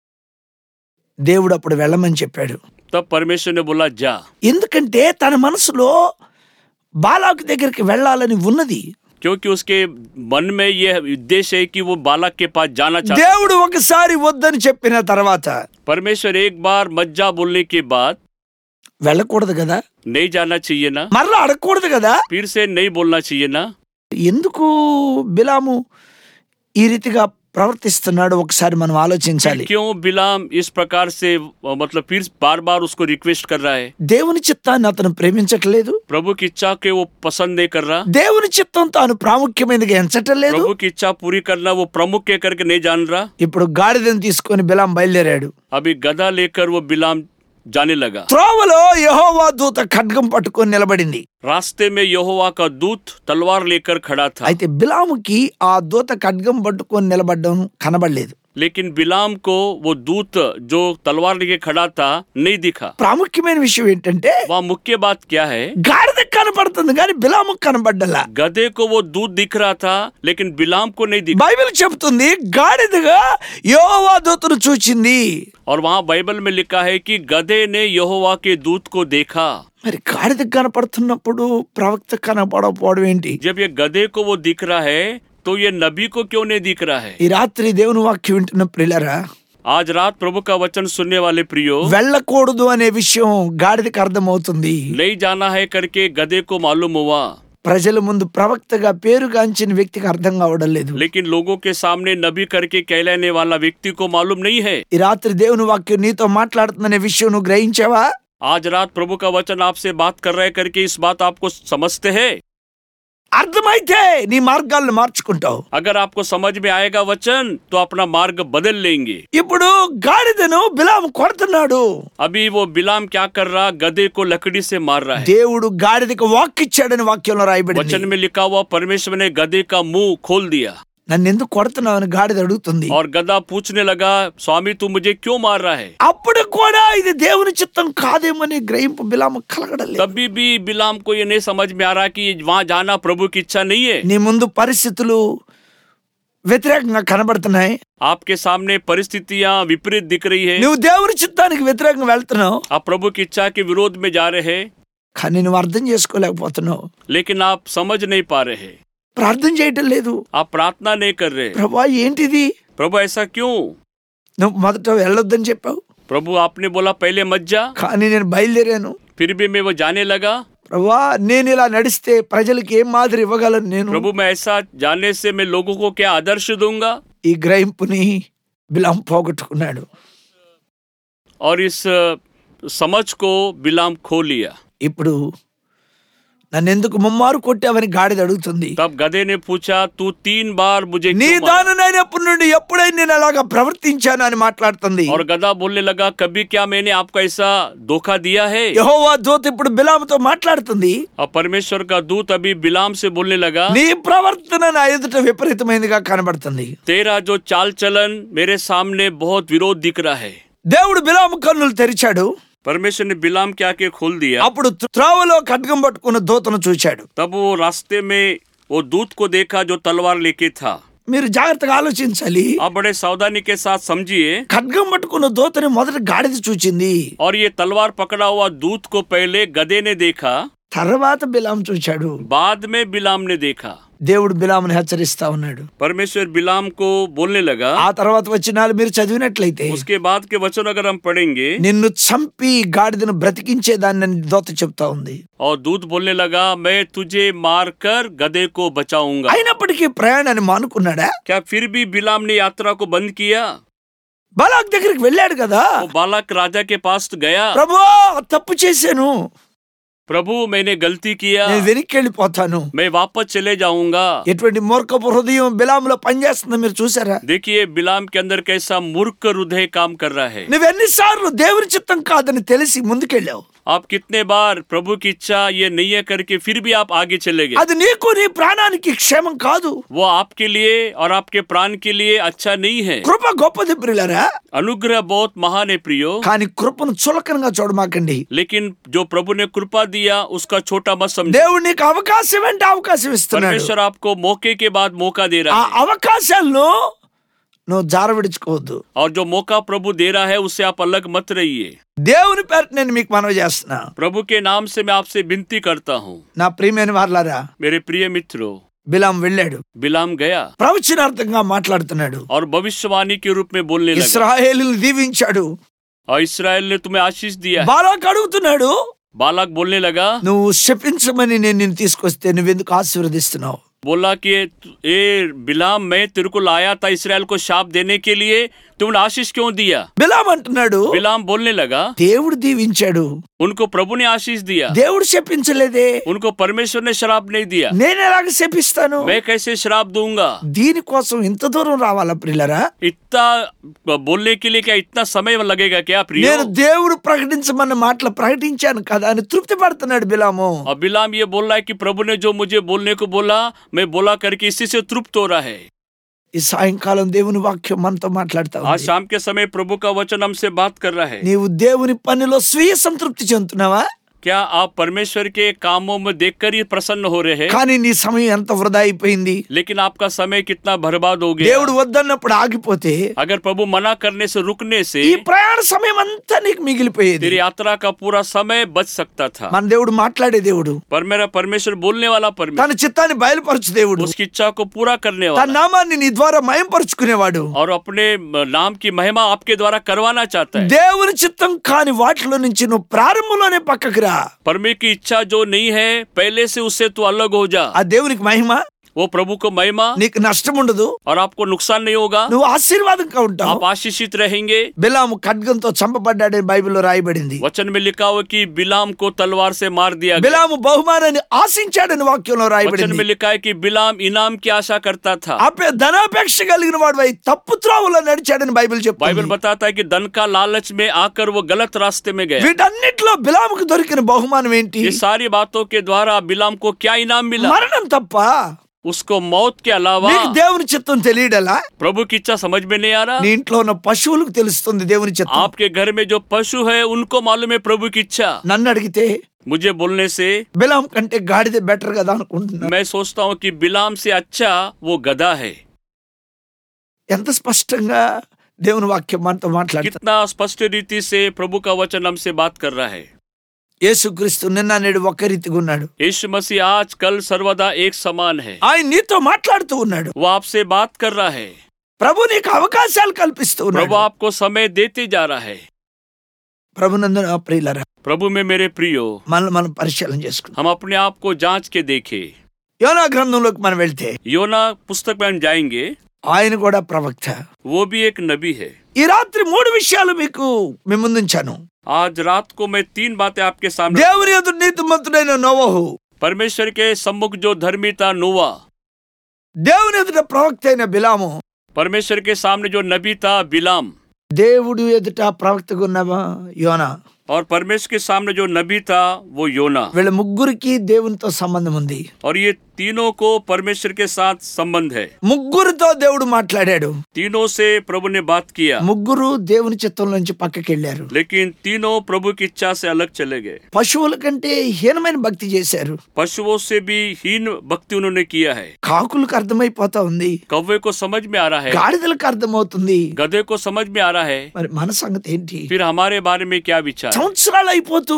Speaker 2: దేవుడు అప్పుడు వెళ్ళమని చెప్పాడు.
Speaker 1: तब परमेश्वर ने बोला जा,
Speaker 2: ఎందుకంటే తన మనసులో బాలాకు దగ్గరికి వెళ్ళాలని ఉన్నది.
Speaker 1: क्योंकि उसके मन में यह उद्देश्य है कि वो बालाक के पास जाना चाहता है।
Speaker 2: దేవుడు ఒకసారి వద్దని చెప్పిన తర్వాత
Speaker 1: परमेश्वर एक बार मत जा बोलने के बाद
Speaker 2: వెళ్ళకూడదు కదా,
Speaker 1: नहीं जाना चाहिए ना,
Speaker 2: మరలా అడగకూడదు కదా.
Speaker 1: फिर से नहीं बोलना चाहिए ना।
Speaker 2: ఎందుకు బిలాము ఈ రీతిగా ప్రవర్తిస్తున్నాడు ఒకసారి మనం ఆలోచించాలి.
Speaker 1: क्यों बिलाम इस प्रकार से मतलब फिर बार बार उसको रिक्वेस्ट कर रहा है?
Speaker 2: దేవుని చిత్తాన్ని అతను ప్రేమించట్లేదు.
Speaker 1: प्रभु की इच्छा के वो पसंद नहीं कर रहा।
Speaker 2: దేవుని చిత్తం తాను ప్రాముఖ్యమైనదిగా ఎంచటం లేదు.
Speaker 1: प्रभु की इच्छा पूरी करना वो प्रमुख के करके नहीं जान रहा।
Speaker 2: ఇప్పుడు గాడిదను తీసుకొని బిలాం బయలుదేరాడు.
Speaker 1: अभी गधा लेकर वो बिलाम जाने लगा।
Speaker 2: త్రోవలో యెహోవా దూత ఖడ్గం పట్టుకొని నిలబడింది.
Speaker 1: रास्ते में यहोवा का दूत तलवार लेकर खड़ा था।
Speaker 2: అయితే బిలాముకి ఆ దూత ఖడ్గం పట్టుకొని నిలబడడం కనబడలేదు.
Speaker 1: लेकिन बिलाम को वो दूत जो तलवार लेके खड़ा था नहीं दिखा।
Speaker 2: ప్రాముఖ్యమైన విషయం ఏంటంటే
Speaker 1: वहाँ मुख्य बात क्या है?
Speaker 2: గాడిద కనబడుతుంది కానీ బిలాము కనబడ్డలా.
Speaker 1: गधे को वो दूत दिख रहा था लेकिन बिलाम को नहीं दिखा।
Speaker 2: బైబిల్ చెప్తుంది గాడిదగా యెహోవా దూతను చూచింది.
Speaker 1: और वहाँ बाइबल में लिखा है कि गधे ने यहोवा के दूत को देखा।
Speaker 2: మరి గాడిద కనపడుతున్నప్పుడు ప్రవక్త కనపడకపోవడం ఏంటి?
Speaker 1: जब ये गधे को वो दिख रहा है तो ये नबी को क्यों नहीं दिख रहा है?
Speaker 2: ఈ రాత్రి దేవుని వాక్యం వింటున్న ప్రియులారా,
Speaker 1: आज रात प्रभु का वचन सुनने वाले प्रियो,
Speaker 2: వెళ్ళకూడదు అనే విషయం గాడిదకి అర్థమవుతుంది.
Speaker 1: नहीं जाना है करके गधे को मालूम हुआ,
Speaker 2: ప్రజల ముందు ప్రవక్తగా పేరుగాంచిన వ్యక్తికి అర్థం కావడం లేదు.
Speaker 1: लेकिन लोगों के सामने नबी करके कहलाने वाला व्यक्ति को मालूम नहीं है।
Speaker 2: ఈ రాత్రి దేవుని వాక్యం నీతో మాట్లాడుతుందనే విషయం నువ్వు గ్రహించావా?
Speaker 1: आज रात प्रभु का वचन आपसे बात कर रहे करके इस बात आपको समझते हैं?
Speaker 2: అర్థమైతే నీ మార్గాలను మార్చుకుంటావు.
Speaker 1: अगर आपको समझ में आएगा वचन तो अपना मार्ग बदल लेंगे.
Speaker 2: ఇప్పుడు గాడిదను బిలాము కొడుతున్నాడు.
Speaker 1: अभी वो बिलाम क्या कर रहा? गधे को लकड़ी से मार रहा है.
Speaker 2: దేవుడు గాడిదకు వాక్ ఇచ్చాడని వాక్యంలో రాయబడింది.
Speaker 1: वचन में लिखा हुआ परमेश्वर ने गधे का मुंह खोल दिया.
Speaker 2: నన్ను ఎందుకు కొడుతున్నావని గాడిద అడుగుతుంది.
Speaker 1: और गधा पूछने लगा, स्वामी तू मुझे क्यों मार रहा है?
Speaker 2: అప్పుడు కూడా ఇది దేవుని చిత్తం కాదేమని గ్రహింపు బిలాము కలగడలేదు.
Speaker 1: तभी भी बिलाम को ये नहीं समझ में आ रहा कि वहां जाना प्रभु की इच्छा नहीं है.
Speaker 2: నీ ముందు పరిస్థితులు వ్యతిరేకంగా కనబడుతున్నాయి.
Speaker 1: आपके सामने परिस्थितियां विपरीत दिख रही है.
Speaker 2: నువ్వు దేవుని చిత్తానికి వ్యతిరేకంగా వెళ్తున్నావు.
Speaker 1: आप प्रभु की इच्छा के विरोध में जा रहे हैं.
Speaker 2: కానీ నువ్వు అర్థం చేసుకోలేకపోతున్నావు.
Speaker 1: लेकिन आप समझ नहीं पा रहे हैं.
Speaker 2: ప్రార్థన చేయటం లేదు.
Speaker 1: आप प्रार्थना नहीं कर रहे.
Speaker 2: ప్రభా ఏంటిది?
Speaker 1: प्रभु ऐसा क्यों?
Speaker 2: నువ్వు మొదట వెళ్ళొద్దని చెప్పావు.
Speaker 1: प्रभु आपने बोला पहले मत जा.
Speaker 2: కానీ నేను బయలుదేరాను.
Speaker 1: फिर भी मैं वो जाने लगा.
Speaker 2: ప్రభా నేను ఇలా నడిస్తే ప్రజలకు ఏం మాదిరి ఇవ్వగలను నేను?
Speaker 1: प्रभु मैं ऐसा जाने से मैं लोगों को क्या आदर्श दूंगा?
Speaker 2: ఈ గ్రహింపుని బిలాము పోగొట్టుకున్నాడు.
Speaker 1: और इस समझ को बिलाम खो लिया.
Speaker 2: ఇప్పుడు నన్ను ఎందుకు ముమ్మారు కొట్టావని గాడిద అడుగుతుంది.
Speaker 1: तब गधे ने पूछा तू तीन बार मुझे
Speaker 2: నీ
Speaker 1: क्यों मारा?
Speaker 2: దానైనప్పటి నుండి ఎప్పుడైనా నేను అలాగా ప్రవర్తించాను అని మాట్లాడుతుంది.
Speaker 1: और गधा बोलने लगा, कभी क्या मैंने आपको ऐसा धोखा दिया है?
Speaker 2: యెహోవా దూత ఇప్పుడు బిలాముతో మాట్లాడుతుంది.
Speaker 1: और परमेश्वर का दूत अभी बिलाम से बोलने लगा,
Speaker 2: నీ ప్రవర్తన నా ఎదుట విపరీతమైనదిగా కనబడుతుంది.
Speaker 1: तेरा जो चाल चलन मेरे सामने बहुत विरोध दिख रहा है.
Speaker 2: దేవుడు బిలాము కన్నులు తెరిచాడు.
Speaker 1: परमेश्वर ने बिलाम के आंखें खोल दिया.
Speaker 2: అప్పుడు త్రోవలో ఖడ్గం పట్టుకున్న దూతను చూశాడు.
Speaker 1: तब वो रास्ते में वो दूत को देखा जो तलवार लेके था.
Speaker 2: మీరు జాగ్రత్తగా ఆలోచించాలి.
Speaker 1: आप बड़े सावधानी के साथ समझिए.
Speaker 2: ఖడ్గం పట్టుకున్న దూతని మొదట గాడిద చూచింది.
Speaker 1: और ये तलवार पकड़ा हुआ दूत को पहले गधे ने देखा,
Speaker 2: తర్వాత బిలాము చూశాడు.
Speaker 1: बाद में बिलाम ने देखा.
Speaker 2: దేవుడు బిలాముని హెచ్చరిస్తా ఉన్నాడు.
Speaker 1: परमेश्वर बिलाम को बोलने लगा.
Speaker 2: ఆ తర్వాత వచనాలు మీరు చదివినట్లయితే
Speaker 1: उसके बाद के वचन अगर हम पढ़ेंगे,
Speaker 2: నిన్ను చంపి గాడిదను బ్రతికించేదాన్ని దూత చెప్తా ఉంది.
Speaker 1: और दूत बोलने लगा, मैं तुझे मारकर गधे को बचाऊंगा.
Speaker 2: అయినప్పటికీ ప్రయాణాన్ని మానుకున్నాడా?
Speaker 1: क्या फिर भी बिलाम ने यात्रा को बंद किया?
Speaker 2: బాలాక్ దగ్గరికి వెళ్ళాడు కదా.
Speaker 1: वो बालाक राजा के पास गया.
Speaker 2: ప్రభువా తప్పు చేశాను,
Speaker 1: प्रभु मैंने गलती किया,
Speaker 2: నేను వెనక్కి వెళ్ళిపోతాను.
Speaker 1: मैं वापस चले जाऊंगा.
Speaker 2: ఎటువంటి మూర్ఖపు హృదయం బిలాములో పనిచేస్తుందో మీరు చూసారా?
Speaker 1: देखिए बिलाम के अंदर कैसा मूर्ख हृदय काम कर रहा है.
Speaker 2: నువ్వు ఎన్నిసార్లు దేవుని చిత్తం కాదని తెలిసి ముందుకెళ్ళావు.
Speaker 1: आप कितने बार प्रभु की इच्छा ये नहीं है करके फिर भी आप आगे चले गए.
Speaker 2: అది నీకు నీ ప్రాణానికి క్షేమం కాదు.
Speaker 1: वो आपके लिए और आपके प्राण के लिए अच्छा नहीं है.
Speaker 2: కృప గొప్పది ప్రియులారా,
Speaker 1: अनुग्रह बहुत महान है प्रियो.
Speaker 2: కానీ కృపను చులకనగా చూడమాకండి.
Speaker 1: लेकिन जो प्रभु ने कृपा दिया उसका छोटा मत समझो.
Speaker 2: దేవుడు నీకు అవకాశం అంటే అవకాశం ఇస్తున్నాడు.
Speaker 1: परमेश्वर आपको मौके के बाद मौका दे
Speaker 2: ఆ
Speaker 1: रहा है.
Speaker 2: అవకాశాలను నువ్వు జార విడుచుకోవద్దు.
Speaker 1: और जो मौका प्रभु दे रहा है उससे आप अलग मत रहिए.
Speaker 2: దేవుని పేరు నేను మీకు మనవి చేస్తున్నా.
Speaker 1: प्रभु के नाम से मैं आपसे विनती करता हूँ.
Speaker 2: నా ప్రియమైన వారలారా,
Speaker 1: मेरे प्रिय मित्रों,
Speaker 2: బిలాం వెళ్ళాడు.
Speaker 1: बिलाम गया
Speaker 2: ప్రవచనార్థంగా మాట్లాడుతున్నాడు.
Speaker 1: और भविष्यवाणी के रूप में बोलने लगा.
Speaker 2: ఇశ్రాయేలును దీవించాడు.
Speaker 1: और इस्राएल ने तुम्हें आशीष दिया है.
Speaker 2: బాలాక్ అడుగుతున్నాడు,
Speaker 1: बालक बोलने लगा,
Speaker 2: నువ్వు శపించమని నేను నిన్ను తీసుకొస్తే నువ్వెందుకు ఆశీర్వదిస్తున్నావు?
Speaker 1: बोला कि ए बिलाम मैं तेरे को लाया था इस्राएल को शाप देने के लिए, तुमने आशीष क्यों दिया?
Speaker 2: బిలాం అంటున్నాడు,
Speaker 1: बिलाम बोलने लगा,
Speaker 2: దేవుడు దీవించాడు,
Speaker 1: उनको प्रभु ने आशीष दिया,
Speaker 2: దేవుడు శపించలేదే,
Speaker 1: उनको परमेश्वर ने शराब नहीं दिया.
Speaker 2: నేను ఎలాగ శపిస్తాను?
Speaker 1: मैं कैसे शराब दूंगा?
Speaker 2: దీనికోసం ఇంత దూరం రావాలా ప్రియులారా?
Speaker 1: इतना बोलने के लिए क्या इतना समय लगेगा क्या प्रियो?
Speaker 2: నేను దేవుడు ప్రకటించమన్న మాటలు ప్రకటించాను కదా అని తృప్తి పడుతున్నాడు బిలాము.
Speaker 1: और बिलाम ये बोल रहा है कि प्रभु ने जो मुझे बोलने को बोला मैं बोला करके इसी से तृप्त हो रहा है.
Speaker 2: ఈ సాయంకాలం దేవుని వాక్యం మనతో మాట్లాడుతా
Speaker 1: आज
Speaker 2: ఉంది.
Speaker 1: शाम के समय प्रभु का वचन हमसे बात कर रहा है.
Speaker 2: నీవు దేవుని పనిలో స్వీయ సంతృప్తి చెందుతున్నావా?
Speaker 1: क्या आप परमेश्वर के कामों में देखकर ही प्रसन्न हो रहे हैं?
Speaker 2: కానీ నీ సమయం ఎంత వృధా అయిపోయింది.
Speaker 1: लेकिन आपका समय कितना बर्बाद हो गया.
Speaker 2: దేవుడు వద్దన్నప్పుడు ఆగిపోతే
Speaker 1: अगर प्रभु मना करने से रुकने से
Speaker 2: ఈ ప్రయాణ సమయం అంతా నీకు మిగిలిపోయేది.
Speaker 1: तेरी यात्रा का पूरा समय बच सकता था.
Speaker 2: మన దేవుడు మాట్లాడే దేవుడు,
Speaker 1: पर मेरा परमेश्वर बोलने वाला परमेश्वर,
Speaker 2: తన చిత్తాన్ని బయలుపరచు దేవుడు,
Speaker 1: उसकी इच्छा को पूरा करने
Speaker 2: తన
Speaker 1: वाला
Speaker 2: నామాన్ని నీ ద్వారా మయంపరుచుకునేవాడు.
Speaker 1: और अपने नाम की महिमा आपके द्वारा करवाना चाहता है.
Speaker 2: దేవుని చిత్తం కాని వాటిలో నుంచి నువ్వు ప్రారంభంలోనే పక్కకు రా.
Speaker 1: परमेश्वर की इच्छा जो नहीं है पहले से उससे तू अलग हो जा.
Speaker 2: ఆ దేవునికి మహిమ,
Speaker 1: वो वो प्रभु को महिमा
Speaker 2: నీకు నష్టం ఉండదు,
Speaker 1: और आपको नुकसान नहीं होगा,
Speaker 2: నువ్వు ఆశీర్వాదంగా ఉంటావు.
Speaker 1: आप आशीषित रहेंगे।
Speaker 2: బిలాము ఖడ్గంతో చంపబడ్డాడని బైబిల్లో రాయబడింది.
Speaker 1: वचन में लिखा हुआ कि बिलाम को तलवार से मार दिया गया।
Speaker 2: బిలాము బహుమానాన్ని ఆశించాడని వాక్యంలో
Speaker 1: वचन
Speaker 2: రాయబడింది.
Speaker 1: में लिखा है कि बिलाम इनाम की आशा करता था।
Speaker 2: ఆపే ధనాపేక్ష కలిగిన వాడు తప్పు త్రోవలో నడిచాడని బైబిల్ చెప్తుంది.
Speaker 1: बाइबल बताता है कि धन का लालच में आकर वो गलत रास्ते में गया।
Speaker 2: వీటన్నిటిలో బిలాముకు దొరికిన బహుమానం ఏంటి?
Speaker 1: ये सारी बातों के द्वारा बिलाम को क्या इनाम मिला?
Speaker 2: మరణం తప్ప.
Speaker 1: उसको मौत के अलावा
Speaker 2: నీకు దేవుని చిత్తం తెలియడలా?
Speaker 1: प्रभु की इच्छा समझ में नहीं आ रहा।
Speaker 2: నీ ఇంట్లో ఉన్న పశువులకు తెలుస్తుంది దేవుని చిత్తం.
Speaker 1: आपके घर में जो पशु है उनको मालूम है प्रभु की इच्छा।
Speaker 2: నన్ను అడిగితే
Speaker 1: मुझे बोलने से
Speaker 2: బిలాం కంటే గాడిద బెటర్ కదా అనుకుంటున్నా.
Speaker 1: मैं सोचता हूँ कि बिलाम से अच्छा वो गधा है।
Speaker 2: ఎంత స్పష్టంగా దేవుని వాక్యం మనతో మాట్లాడుతుంది.
Speaker 1: कितना स्पष्ट रीति से प्रभु का वचन हमसे बात कर रहा है।
Speaker 2: యేసుక్రీస్తు నిన్న నేడు ఒక్క రీతిగా ఉన్నాడు.
Speaker 1: यीशु मसीह आज कल सर्वदा एक समान है।
Speaker 2: ఆయన నీతో మాట్లాడుతూ ఉన్నాడు.
Speaker 1: वो आपसे बात कर रहा है।
Speaker 2: ప్రభు నీకు అవకాశాలు కల్పిస్తూ ఉన్నాడు.
Speaker 1: प्रभु आपको समय देते जा रहा है।
Speaker 2: ప్రభునందు నా ప్రియులారా,
Speaker 1: प्रभु में मेरे प्रियो,
Speaker 2: మనం మనం పరిశీలన చేసుకుందాం.
Speaker 1: हम अपने आप को जांच के देखें।
Speaker 2: యోనా గ్రంథంలోకి మనం వెళ్తే
Speaker 1: योना पुस्तक में हम जाएंगे।
Speaker 2: ఆయన కూడా ప్రవక్త.
Speaker 1: वो भी एक नबी है।
Speaker 2: ఈ రాత్రి మూడు విషయాలు మీకు మీ ముందుంచాను.
Speaker 1: आज रात को मैं तीन बातें आपके सामने।
Speaker 2: దేవుని ఎదుట నీతిమంతుడైన నోవహు,
Speaker 1: परमेश्वर के सम्मुख जो धर्मी था नोवा,
Speaker 2: దేవుని ఎదుట ప్రవక్త అయిన బిలాము,
Speaker 1: परमेश्वर के सामने जो नबी था बिलाम,
Speaker 2: దేవుడు ఎదుట ప్రవక్తగా ఉన్నవా యోనా,
Speaker 1: और परमेश्वर के सामने जो नबी था वो योना।
Speaker 2: వీళ్ళ ముగ్గురికి దేవునితో సంబంధం ఉంది.
Speaker 1: और ये तीनों को परमेश्वर के साथ संबंध है।
Speaker 2: ముగ్గురితో దేవుడు మాట్లాడాడు.
Speaker 1: तीनों से प्रभु ने बात किया,
Speaker 2: ముగ్గురు దేవుని చిత్తం నుంచి పక్కకి వెళ్ళారు.
Speaker 1: लेकिन तीनों प्रभु की इच्छा से अलग चले गए।
Speaker 2: పశువుల కంటే హీనమైన భక్తి చేశారు.
Speaker 1: पशुओं से भी हीन भक्ति उन्होंने किया है।
Speaker 2: కాకులకు అర్థమైపోతా ఉంది,
Speaker 1: कौवे को समझ में आ रहा है,
Speaker 2: గాడిదలకు అర్థమవుతుంది.
Speaker 1: गधे को समझ में आ रहा है।
Speaker 2: మరి మన సంగతి ఏంటి?
Speaker 1: फिर हमारे बारे में क्या विचार?
Speaker 2: సంవత్సరాలు అయిపోతూ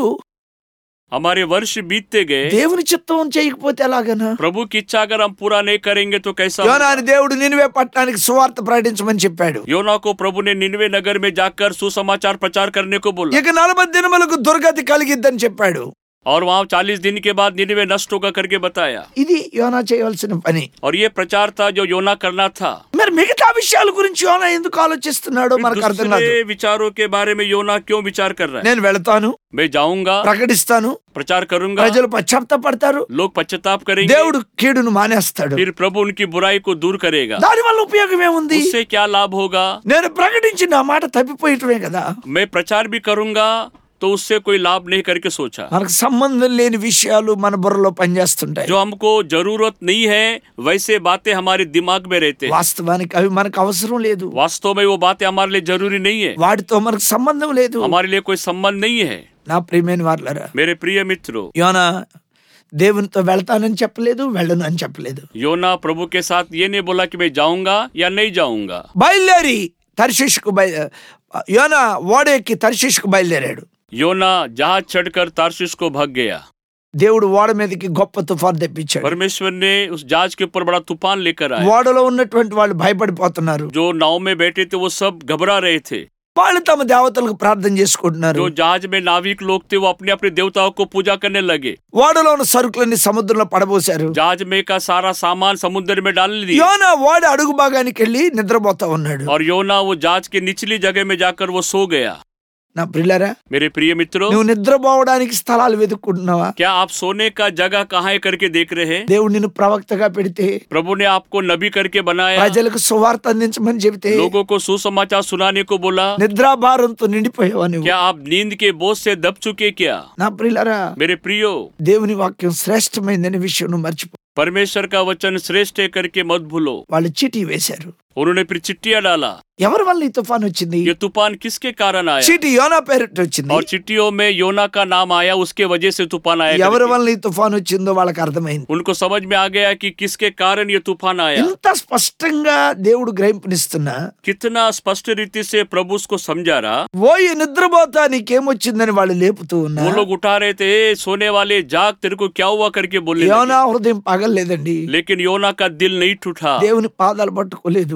Speaker 1: हमारे वर्ष बीतते गए,
Speaker 2: దేవుని చిత్తం చేయకపోతే ఎలాగనా?
Speaker 1: प्रभु की इच्छा अगर हम पूरा नहीं करेंगे तो कैसा?
Speaker 2: యోనాని దేవుడు నినివే పట్టణానికి సువార్త ప్రకటించమని చెప్పాడు.
Speaker 1: योना को प्रभु ने निनवे नगर में जाकर सुसमाचार प्रचार करने को बोला,
Speaker 2: ఇక నలభై దినములకు దుర్గతి కలిగిద్దని చెప్పాడు.
Speaker 1: और वहाँ चालीस दिन के बाद निनवे नष्ट होगा करके बताया।
Speaker 2: ఇది యోనా చేయవలసిన పని.
Speaker 1: और ये प्रचार था जो योना करना था।
Speaker 2: మరి మిగతా విషయాల గురించి యోనా ఎందుకు ఆలోచిస్తున్నాడో మనకు అర్థం కాదు.
Speaker 1: दूसरे विचारों के बारे में योना क्यों विचार कर रहा है?
Speaker 2: నేను వెళతాను,
Speaker 1: मैं जाऊंगा,
Speaker 2: ప్రకటిస్తాను,
Speaker 1: प्रचार करूंगा,
Speaker 2: ప్రజలు పశ్చాత్తాపడతారు,
Speaker 1: लोग पश्चाताप करेंगे,
Speaker 2: దేవుడు కీడును మానేస్తాడు.
Speaker 1: फिर प्रभु उनकी बुराई को दूर करेगा।
Speaker 2: దాని వల్ల ఉపయోగం ఏముంది?
Speaker 1: उससे क्या लाभ होगा?
Speaker 2: నేను ప్రకటించి నా మాట తప్పిపోయటమే కదా.
Speaker 1: मैं प्रचार भी करूंगा तो उससे कोई लाभ नहीं करके सोचा।
Speaker 2: మనకు సంబంధం లేని విషయాలు మన బుర్రలో పనిచేస్తుంటాయి.
Speaker 1: जो हमको जरूरत नहीं है वैसे बातें हमारे दिमाग में रहते हैं।
Speaker 2: వాస్తవానికి అవి మనకు అవసరం లేదు.
Speaker 1: वास्तव में वो बातें हमारे लिए जरूरी नहीं है,
Speaker 2: వాటితో మనకు సంబంధం లేదు.
Speaker 1: हमारे लिए कोई संबंध नहीं है।
Speaker 2: నా ప్రియమైన వారలారా,
Speaker 1: मेरे प्रिय मित्रों,
Speaker 2: యోనా దేవునితో వెళ్తానని చెప్పలేదు, వెళ్ళను అని చెప్పలేదు.
Speaker 1: योना प्रभु के साथ ये नहीं बोला कि मैं जाऊंगा या नहीं जाऊंगा।
Speaker 2: బయలుదేరి తర్షీషుకు బయ యోనా ఓడెక్కి తర్షీషుకు బయలుదేరాడు.
Speaker 1: योना जहाज चढ़कर तारशीश को भाग गया।
Speaker 2: దేవుడు ఓడ మీదకి గొప్ప తుఫాను తెప్పించాడు.
Speaker 1: परमेश्वर ने उस जहाज के ऊपर बड़ा तूफान लेकर आया।
Speaker 2: ఓడలో ఉన్నటువంటి వాళ్ళు భయపడిపోతున్నారు.
Speaker 1: जो नाव में बैठे थे वो सब घबरा रहे थे।
Speaker 2: వాళ్ళు తమ దేవతలకు ప్రార్థన చేసుకుంటున్నారు.
Speaker 1: जो जहाज में नाविक लोग थे वो अपने अपने देवताओं को पूजा करने लगे।
Speaker 2: ఓడలో ఉన్న సరుకులన్నీ సముద్రంలో పడబోశారు.
Speaker 1: जहाज में का सारा सामान समुद्र में डाल दिया।
Speaker 2: యోనా ఓడ అడుగు భాగానికి వెళ్ళి నిద్రపోతా ఉన్నాడు.
Speaker 1: और योना वो जहाज के निचली जगह में जाकर वो सो गया।
Speaker 2: నా ప్రియులారా,
Speaker 1: मेरे प्रिय मित्रों,
Speaker 2: నువ్వు నిద్రపోవడానికి స్థలాలు వెతుక్కుంటున్నావా?
Speaker 1: क्या आप सोने का जगह कहाँ है करके देख रहे हैं?
Speaker 2: దేవుడు నిన్ను ప్రవక్తగా పెడితే,
Speaker 1: प्रभु ने आपको नबी करके बनाया,
Speaker 2: ప్రజలకు సువార్త అందించమని చెబితే,
Speaker 1: लोगों को सुसमाचार सुनाने को बोला।
Speaker 2: నిద్రాభారంతో నిండిపోయావా నువ్వు?
Speaker 1: क्या आप नींद के बोझ से दब चुके? क्या
Speaker 2: నా ప్రియులారా,
Speaker 1: मेरे प्रियो,
Speaker 2: దేవుని వాక్యం శ్రేష్టమైందనే విషయం నువ్వు మర్చిపో.
Speaker 1: परमेश्वर का वचन श्रेष्ठ है करके मत भूलो।
Speaker 2: వాళ్ళు చీటీ వేశారు.
Speaker 1: उन्होंने फिर चिट्ठियां डाला।
Speaker 2: ఎవరి వల్ల ఈ తుఫాన్ వచ్చింది?
Speaker 1: ये तूफान किसके कारण आया?
Speaker 2: చీటీ యోనా పేరిట వచ్చింది.
Speaker 1: और चिट्ठियों में योना का नाम आया, उसके वजह से तूफान आया
Speaker 2: ఎవరి
Speaker 1: करके।
Speaker 2: వల్ల ఈ తుఫాన్ వచ్చిందో వాళ్ళకి అర్థమైంది.
Speaker 1: उनको समझ में आ गया कि किसके कारण ये तूफान आया।
Speaker 2: ఇంత స్పష్టంగా దేవుడు గ్రహింపునిస్తున్నా,
Speaker 1: कितना स्पष्ट रीति से प्रभु उसको समझा रहा।
Speaker 2: ఓయి నిద్రపోతా నీకేమొచ్చిందని వాళ్ళు లేపుతూ ఉన్నా,
Speaker 1: वो लोग उठा रहे थे, "ए, सोने वाले जाग, तेरे को क्या हुआ?" करके बोले।
Speaker 2: యోనా హృదయం పగలలేదండి.
Speaker 1: लेकिन योना का दिल नहीं टूटा,
Speaker 2: దేవుని పాదాలు పట్టుకోలేదు.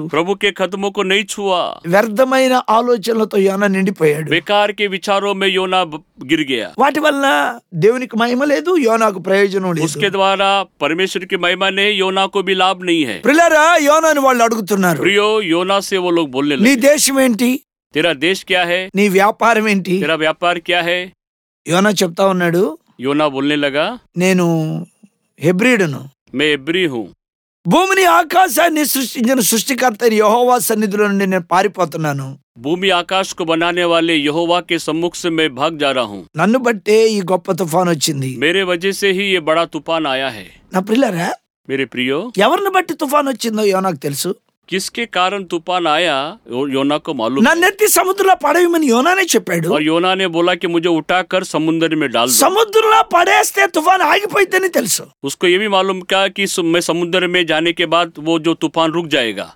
Speaker 1: प्रभु के कदमों को नहीं छुआ।
Speaker 2: వ్యర్థమైన ఆలోచనలతో యోనా నిండిపోయాడు.
Speaker 1: बेकार के विचारों में योना ब- गिर गया।
Speaker 2: వాటి వలన దేవునికి మహిమ లేదు, యోనాకు ప్రయోజనం లేదు.
Speaker 1: उसके द्वारा परमेश्वर की महिमा ने योना को भी लाभ नहीं है।
Speaker 2: ప్రియులారా, యోనాను వాళ్ళు అడుగుతున్నారు,
Speaker 1: प्रियो, योना से वो लोग बोलने
Speaker 2: నీ
Speaker 1: लगे,
Speaker 2: దేశం ఏంటి,
Speaker 1: तेरा देश क्या है,
Speaker 2: నీ వ్యాపారం ఏంటి?
Speaker 1: तेरा व्यापार क्या है।
Speaker 2: యోనా చెప్తా ఉన్నాడు,
Speaker 1: योना बोलने लगा,
Speaker 2: నేను హెబ్రీడును,
Speaker 1: मैं इब्री हूँ।
Speaker 2: భూమిని ఆకాశాన్ని సృష్టించిన సృష్టికర్త యెహోవా సన్నిధిలో నుండి నేను పారిపోతున్నాను.
Speaker 1: भूमि आकाश को बनाने वाले यहोवा के सम्मुख से मैं भाग जा रहा हूँ।
Speaker 2: నన్ను బట్టే ఈ గొప్ప తుఫాన్ వచ్చింది.
Speaker 1: मेरे वजह से ही ये बड़ा तूफान आया है।
Speaker 2: నా ప్రియులారా,
Speaker 1: मेरे प्रियो,
Speaker 2: ఎవరిని బట్టి తుఫాన్ వచ్చిందో యోనాకు తెలుసు.
Speaker 1: किसके कारण तूफान आया यो- योना को मालूम है।
Speaker 2: నన్నెత్తి సముద్రంలో పడేయమని యోనానే చెప్పాడు.
Speaker 1: और योना ने बोला कि मुझे उठाकर समुद्र में डाल दो।
Speaker 2: సముద్రంలో పడేస్తే తుఫాన్ ఆగిపోయిందని తెలుసు.
Speaker 1: उसको ये भी मालूम क्या कि सु- मैं समुद्र में जाने के बाद वो जो तूफान रुक जाएगा।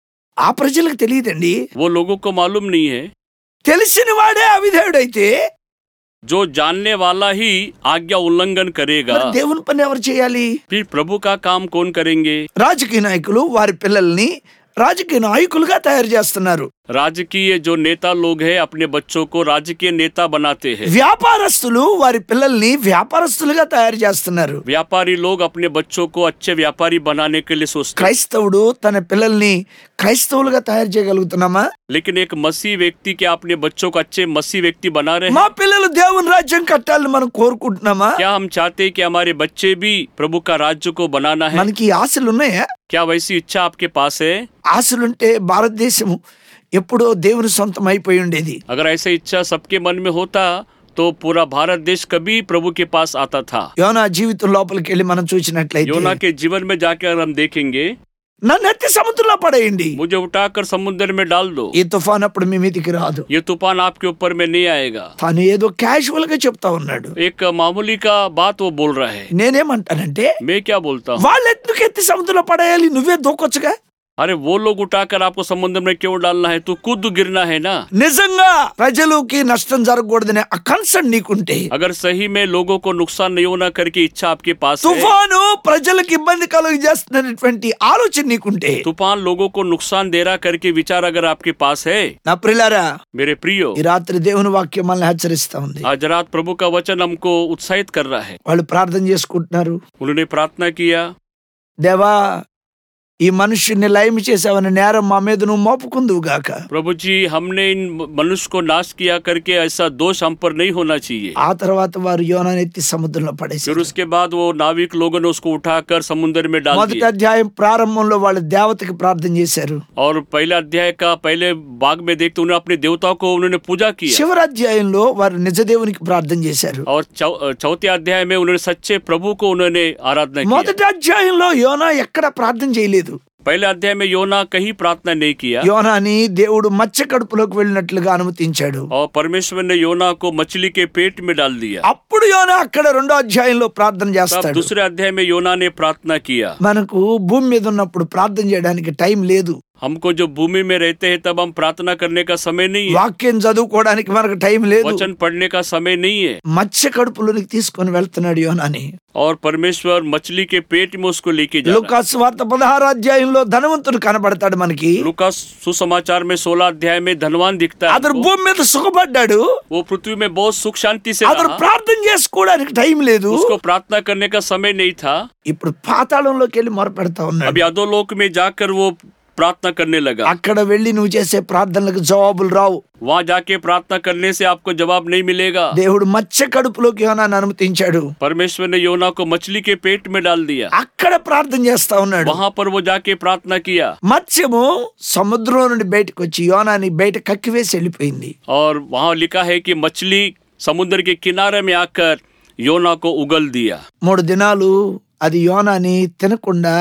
Speaker 2: ఆ ప్రజలకు తెలియదండి.
Speaker 1: वो लोगों को मालूम नहीं है।
Speaker 2: తెలిసిన వాడే అవిధేయుడైతే
Speaker 1: जो जानने वाला ही आज्ञा उल्लंघन करेगा,
Speaker 2: మరి దేవుని పని ఎవరు చేయాలి?
Speaker 1: फिर प्रभु का काम कौन करेंगे।
Speaker 2: రాజకీయ నాయకులు వారి పిల్లల్ని రాజకీయ నాయకులుగా తయారు చేస్తున్నారు.
Speaker 1: राजकीय जो नेता लोग हैं अपने बच्चों को राजकीय नेता बनाते हैं।
Speaker 2: వ్యాపారస్తులు వారి పిల్లల్ని వ్యాపారస్తులుగా తయారు చేస్తున్నారు.
Speaker 1: व्यापारी लोग अपने बच्चों को अच्छे व्यापारी बनाने के लिए सोचते हैं।
Speaker 2: క్రైస్తవుడు తన పిల్లల్ని క్రైస్తవులుగా తయారు చేయగలుగుతున్నామా?
Speaker 1: लेकिन एक मसीह व्यक्ति क्या अपने बच्चों को अच्छे मसीह व्यक्ति बना रहे
Speaker 2: మా
Speaker 1: हैं।
Speaker 2: పిల్లలు దేవుని రాజ్యం కట్టాలని మనం కోరుకుంటున్నామా?
Speaker 1: क्या हम चाहते हैं कि हमारे बच्चे भी प्रभु का राज्य को बनाना है।
Speaker 2: మనకి ఈ ఆశలు ఉన్నాయా?
Speaker 1: क्या वैसी इच्छा आपके पास है।
Speaker 2: ఆశలుంటే భారతదేశం ఎప్పుడో దేవుని సొంతం అయిపోయి ఉండేది.
Speaker 1: अगर ऐसा इच्छा सबके मन में होता तो पूरा भारत देश कभी प्रभु के पास आता था।
Speaker 2: యోనా జీవితం లోపలికి వెళ్ళి మనం చూసినట్లయితే,
Speaker 1: योना के जीवन में जाकर हम देखेंगे,
Speaker 2: నన్ను ఎత్తి సముద్రంలో పడేయండి,
Speaker 1: मुझे उठाकर समुद्र में डाल दो,
Speaker 2: ఈ తుఫాన్ అప్పుడు మీ మీదికి రాదు.
Speaker 1: ये तूफान आपके ऊपर में नहीं आएगा।
Speaker 2: తాను ఏదో క్యాజువల్ గా చెప్తా ఉన్నాడు.
Speaker 1: एक मामूली का बात वो बोल रहा है।
Speaker 2: నేనేమంటానంటే,
Speaker 1: मैं क्या बोलता हूँ,
Speaker 2: వాళ్ళు ఎందుకు ఎత్తి సముద్రంలో పడేయాలి, నువ్వే దూకొచ్చుగా.
Speaker 1: अरे वो लोग उठाकर आपको समुद्र में क्यों डालना है, तू खुद गिरना है ना।
Speaker 2: నిజంగా ప్రజలకి నష్టం జరగకూడదనే ఆ కన్సర్న్ నీకుంటే,
Speaker 1: अगर सही में लोगों को नुकसान नहीं होना करके इच्छा आपके पास है,
Speaker 2: తుఫాను ప్రజలకు ఇబ్బంది కలుగజేస్తున్నటువంటి ఆలోచన నీకుంటే,
Speaker 1: तूफान लोगों को नुकसान दे रहा करके विचार अगर आपके पास है,
Speaker 2: నా ప్రియులారా,
Speaker 1: मेरे प्रियो,
Speaker 2: ఈ రాత్రి దేవుని వాక్యం మనల్ని హెచ్చరిస్తా ఉంది.
Speaker 1: आज रात प्रभु का वचन हमको उत्साहित कर रहा है।
Speaker 2: వాళ్ళు ప్రార్థన చేసుకుంటున్నారు,
Speaker 1: उन्होंने प्रार्थना किया,
Speaker 2: దేవా ఈ మనుష్యుని లయం చేసావని నేరం మా మీద నువ్వు మోపుకుందువు గాక.
Speaker 1: प्रभु जी हमने इन मनुष्य को नाश किया करके ऐसा दोष हम पर नहीं होना चाहिए।
Speaker 2: ఆ తర్వాత వారు యోనాను ఎత్తి సముద్రంలో
Speaker 1: फिर
Speaker 2: పడేశారు.
Speaker 1: उसके बाद वो नाविक लोगों ने उसको उठाकर समुद्र में डाल
Speaker 2: మొదటి
Speaker 1: दिया।
Speaker 2: అధ్యాయం ప్రారంభంలో వాళ్ళు దేవతకి ప్రార్థన చేశారు.
Speaker 1: और पहले अध्याय का पहले भाग में देखते उन्होंने अपने देवताओं को उन्होंने पूजा किया।
Speaker 2: చివరి అధ్యాయంలో వారు నిజ దేవునికి ప్రార్థన చేశారు.
Speaker 1: और चौ- चौथे अध्याय में उन्होंने सच्चे प्रभु को उन्होंने आराधना किया।
Speaker 2: మొదటి అధ్యాయంలో యోనా ఎక్కడ ప్రార్థన చేయలేదు.
Speaker 1: पहले अध्याय में योना कहीं प्रार्थना नहीं किया
Speaker 2: యోనాని దేవుడు మత్స్య కడుపులోకి వెళ్ళినట్లుగా అనుమతించాడు.
Speaker 1: और परमेश्वर ने योना को मछली के पेट में डाल दिया।
Speaker 2: అప్పుడు యోనా అక్కడ రెండో అధ్యాయంలో ప్రార్థన
Speaker 1: तब
Speaker 2: చేస్తాడు.
Speaker 1: दूसरे अध्याय में योना ने प्रार्थना किया।
Speaker 2: మనకు భూమి మీద ఉన్నప్పుడు ప్రార్థన చేయడానికి టైం లేదు.
Speaker 1: हमको जो भूमि में रहते हैं तब हम प्रार्थना करने का समय नहीं है,
Speaker 2: వాక్యం చదువుకోవడానికి మనకు టైం లేదు.
Speaker 1: वचन पढ़ने का समय नहीं है।
Speaker 2: మత్స్య కడుపులోనికి తీసుకొని వెళ్తున్నాడు యోనాని.
Speaker 1: और परमेश्वर मछली के पेट में उसको लेके जा रहा
Speaker 2: లూకాసు వార్త పదహారు అధ్యాయంలో ధనవంతుడు కనబడతాడు మనకి.
Speaker 1: है। लूका सुसमाचार में सोलह अध्याय में धनवान दिखता है
Speaker 2: అతను
Speaker 1: हमको।
Speaker 2: భూమి మీద సుఖపడ్డాడు.
Speaker 1: वो पृथ्वी में बहुत सुख शांति से
Speaker 2: అతను
Speaker 1: रहा।
Speaker 2: ప్రార్థన చేసుకోవడానికి టైం లేదు.
Speaker 1: उसको प्रार्थना करने का समय नहीं था।
Speaker 2: ఇప్పుడు పాతాళంలోకి వెళ్ళి మొరపెడతా ఉన్నాడు.
Speaker 1: अभी अधोलोक में जाकर वो प्रार्थना करने लगा।
Speaker 2: అక్కడ వెళ్ళి నువ్వు చేసే ప్రార్థనలకు జవాబులు రావు.
Speaker 1: वहाँ जाके प्रार्थना करने से आपको जवाब नहीं मिलेगा।
Speaker 2: దేవుడు మత్స్య కడుపులోకి యోనాను అనుమతించాడు.
Speaker 1: परमेश्वर ने योना को मछली के पेट में डाल दिया।
Speaker 2: అక్కడ ప్రార్థన చేస్తా ఉన్నాడు.
Speaker 1: वहाँ पर वो जाके प्रार्थना किया
Speaker 2: మత్స్యము సముద్రం నుండి బయటకు వచ్చి యోనాని బయట కక్కివేసి వెళ్ళిపోయింది.
Speaker 1: और वहाँ लिखा है कि मछली समुद्र के किनारे में आकर योना को उगल दिया।
Speaker 2: మూడు దినాలు అది యోనాని తినకుండా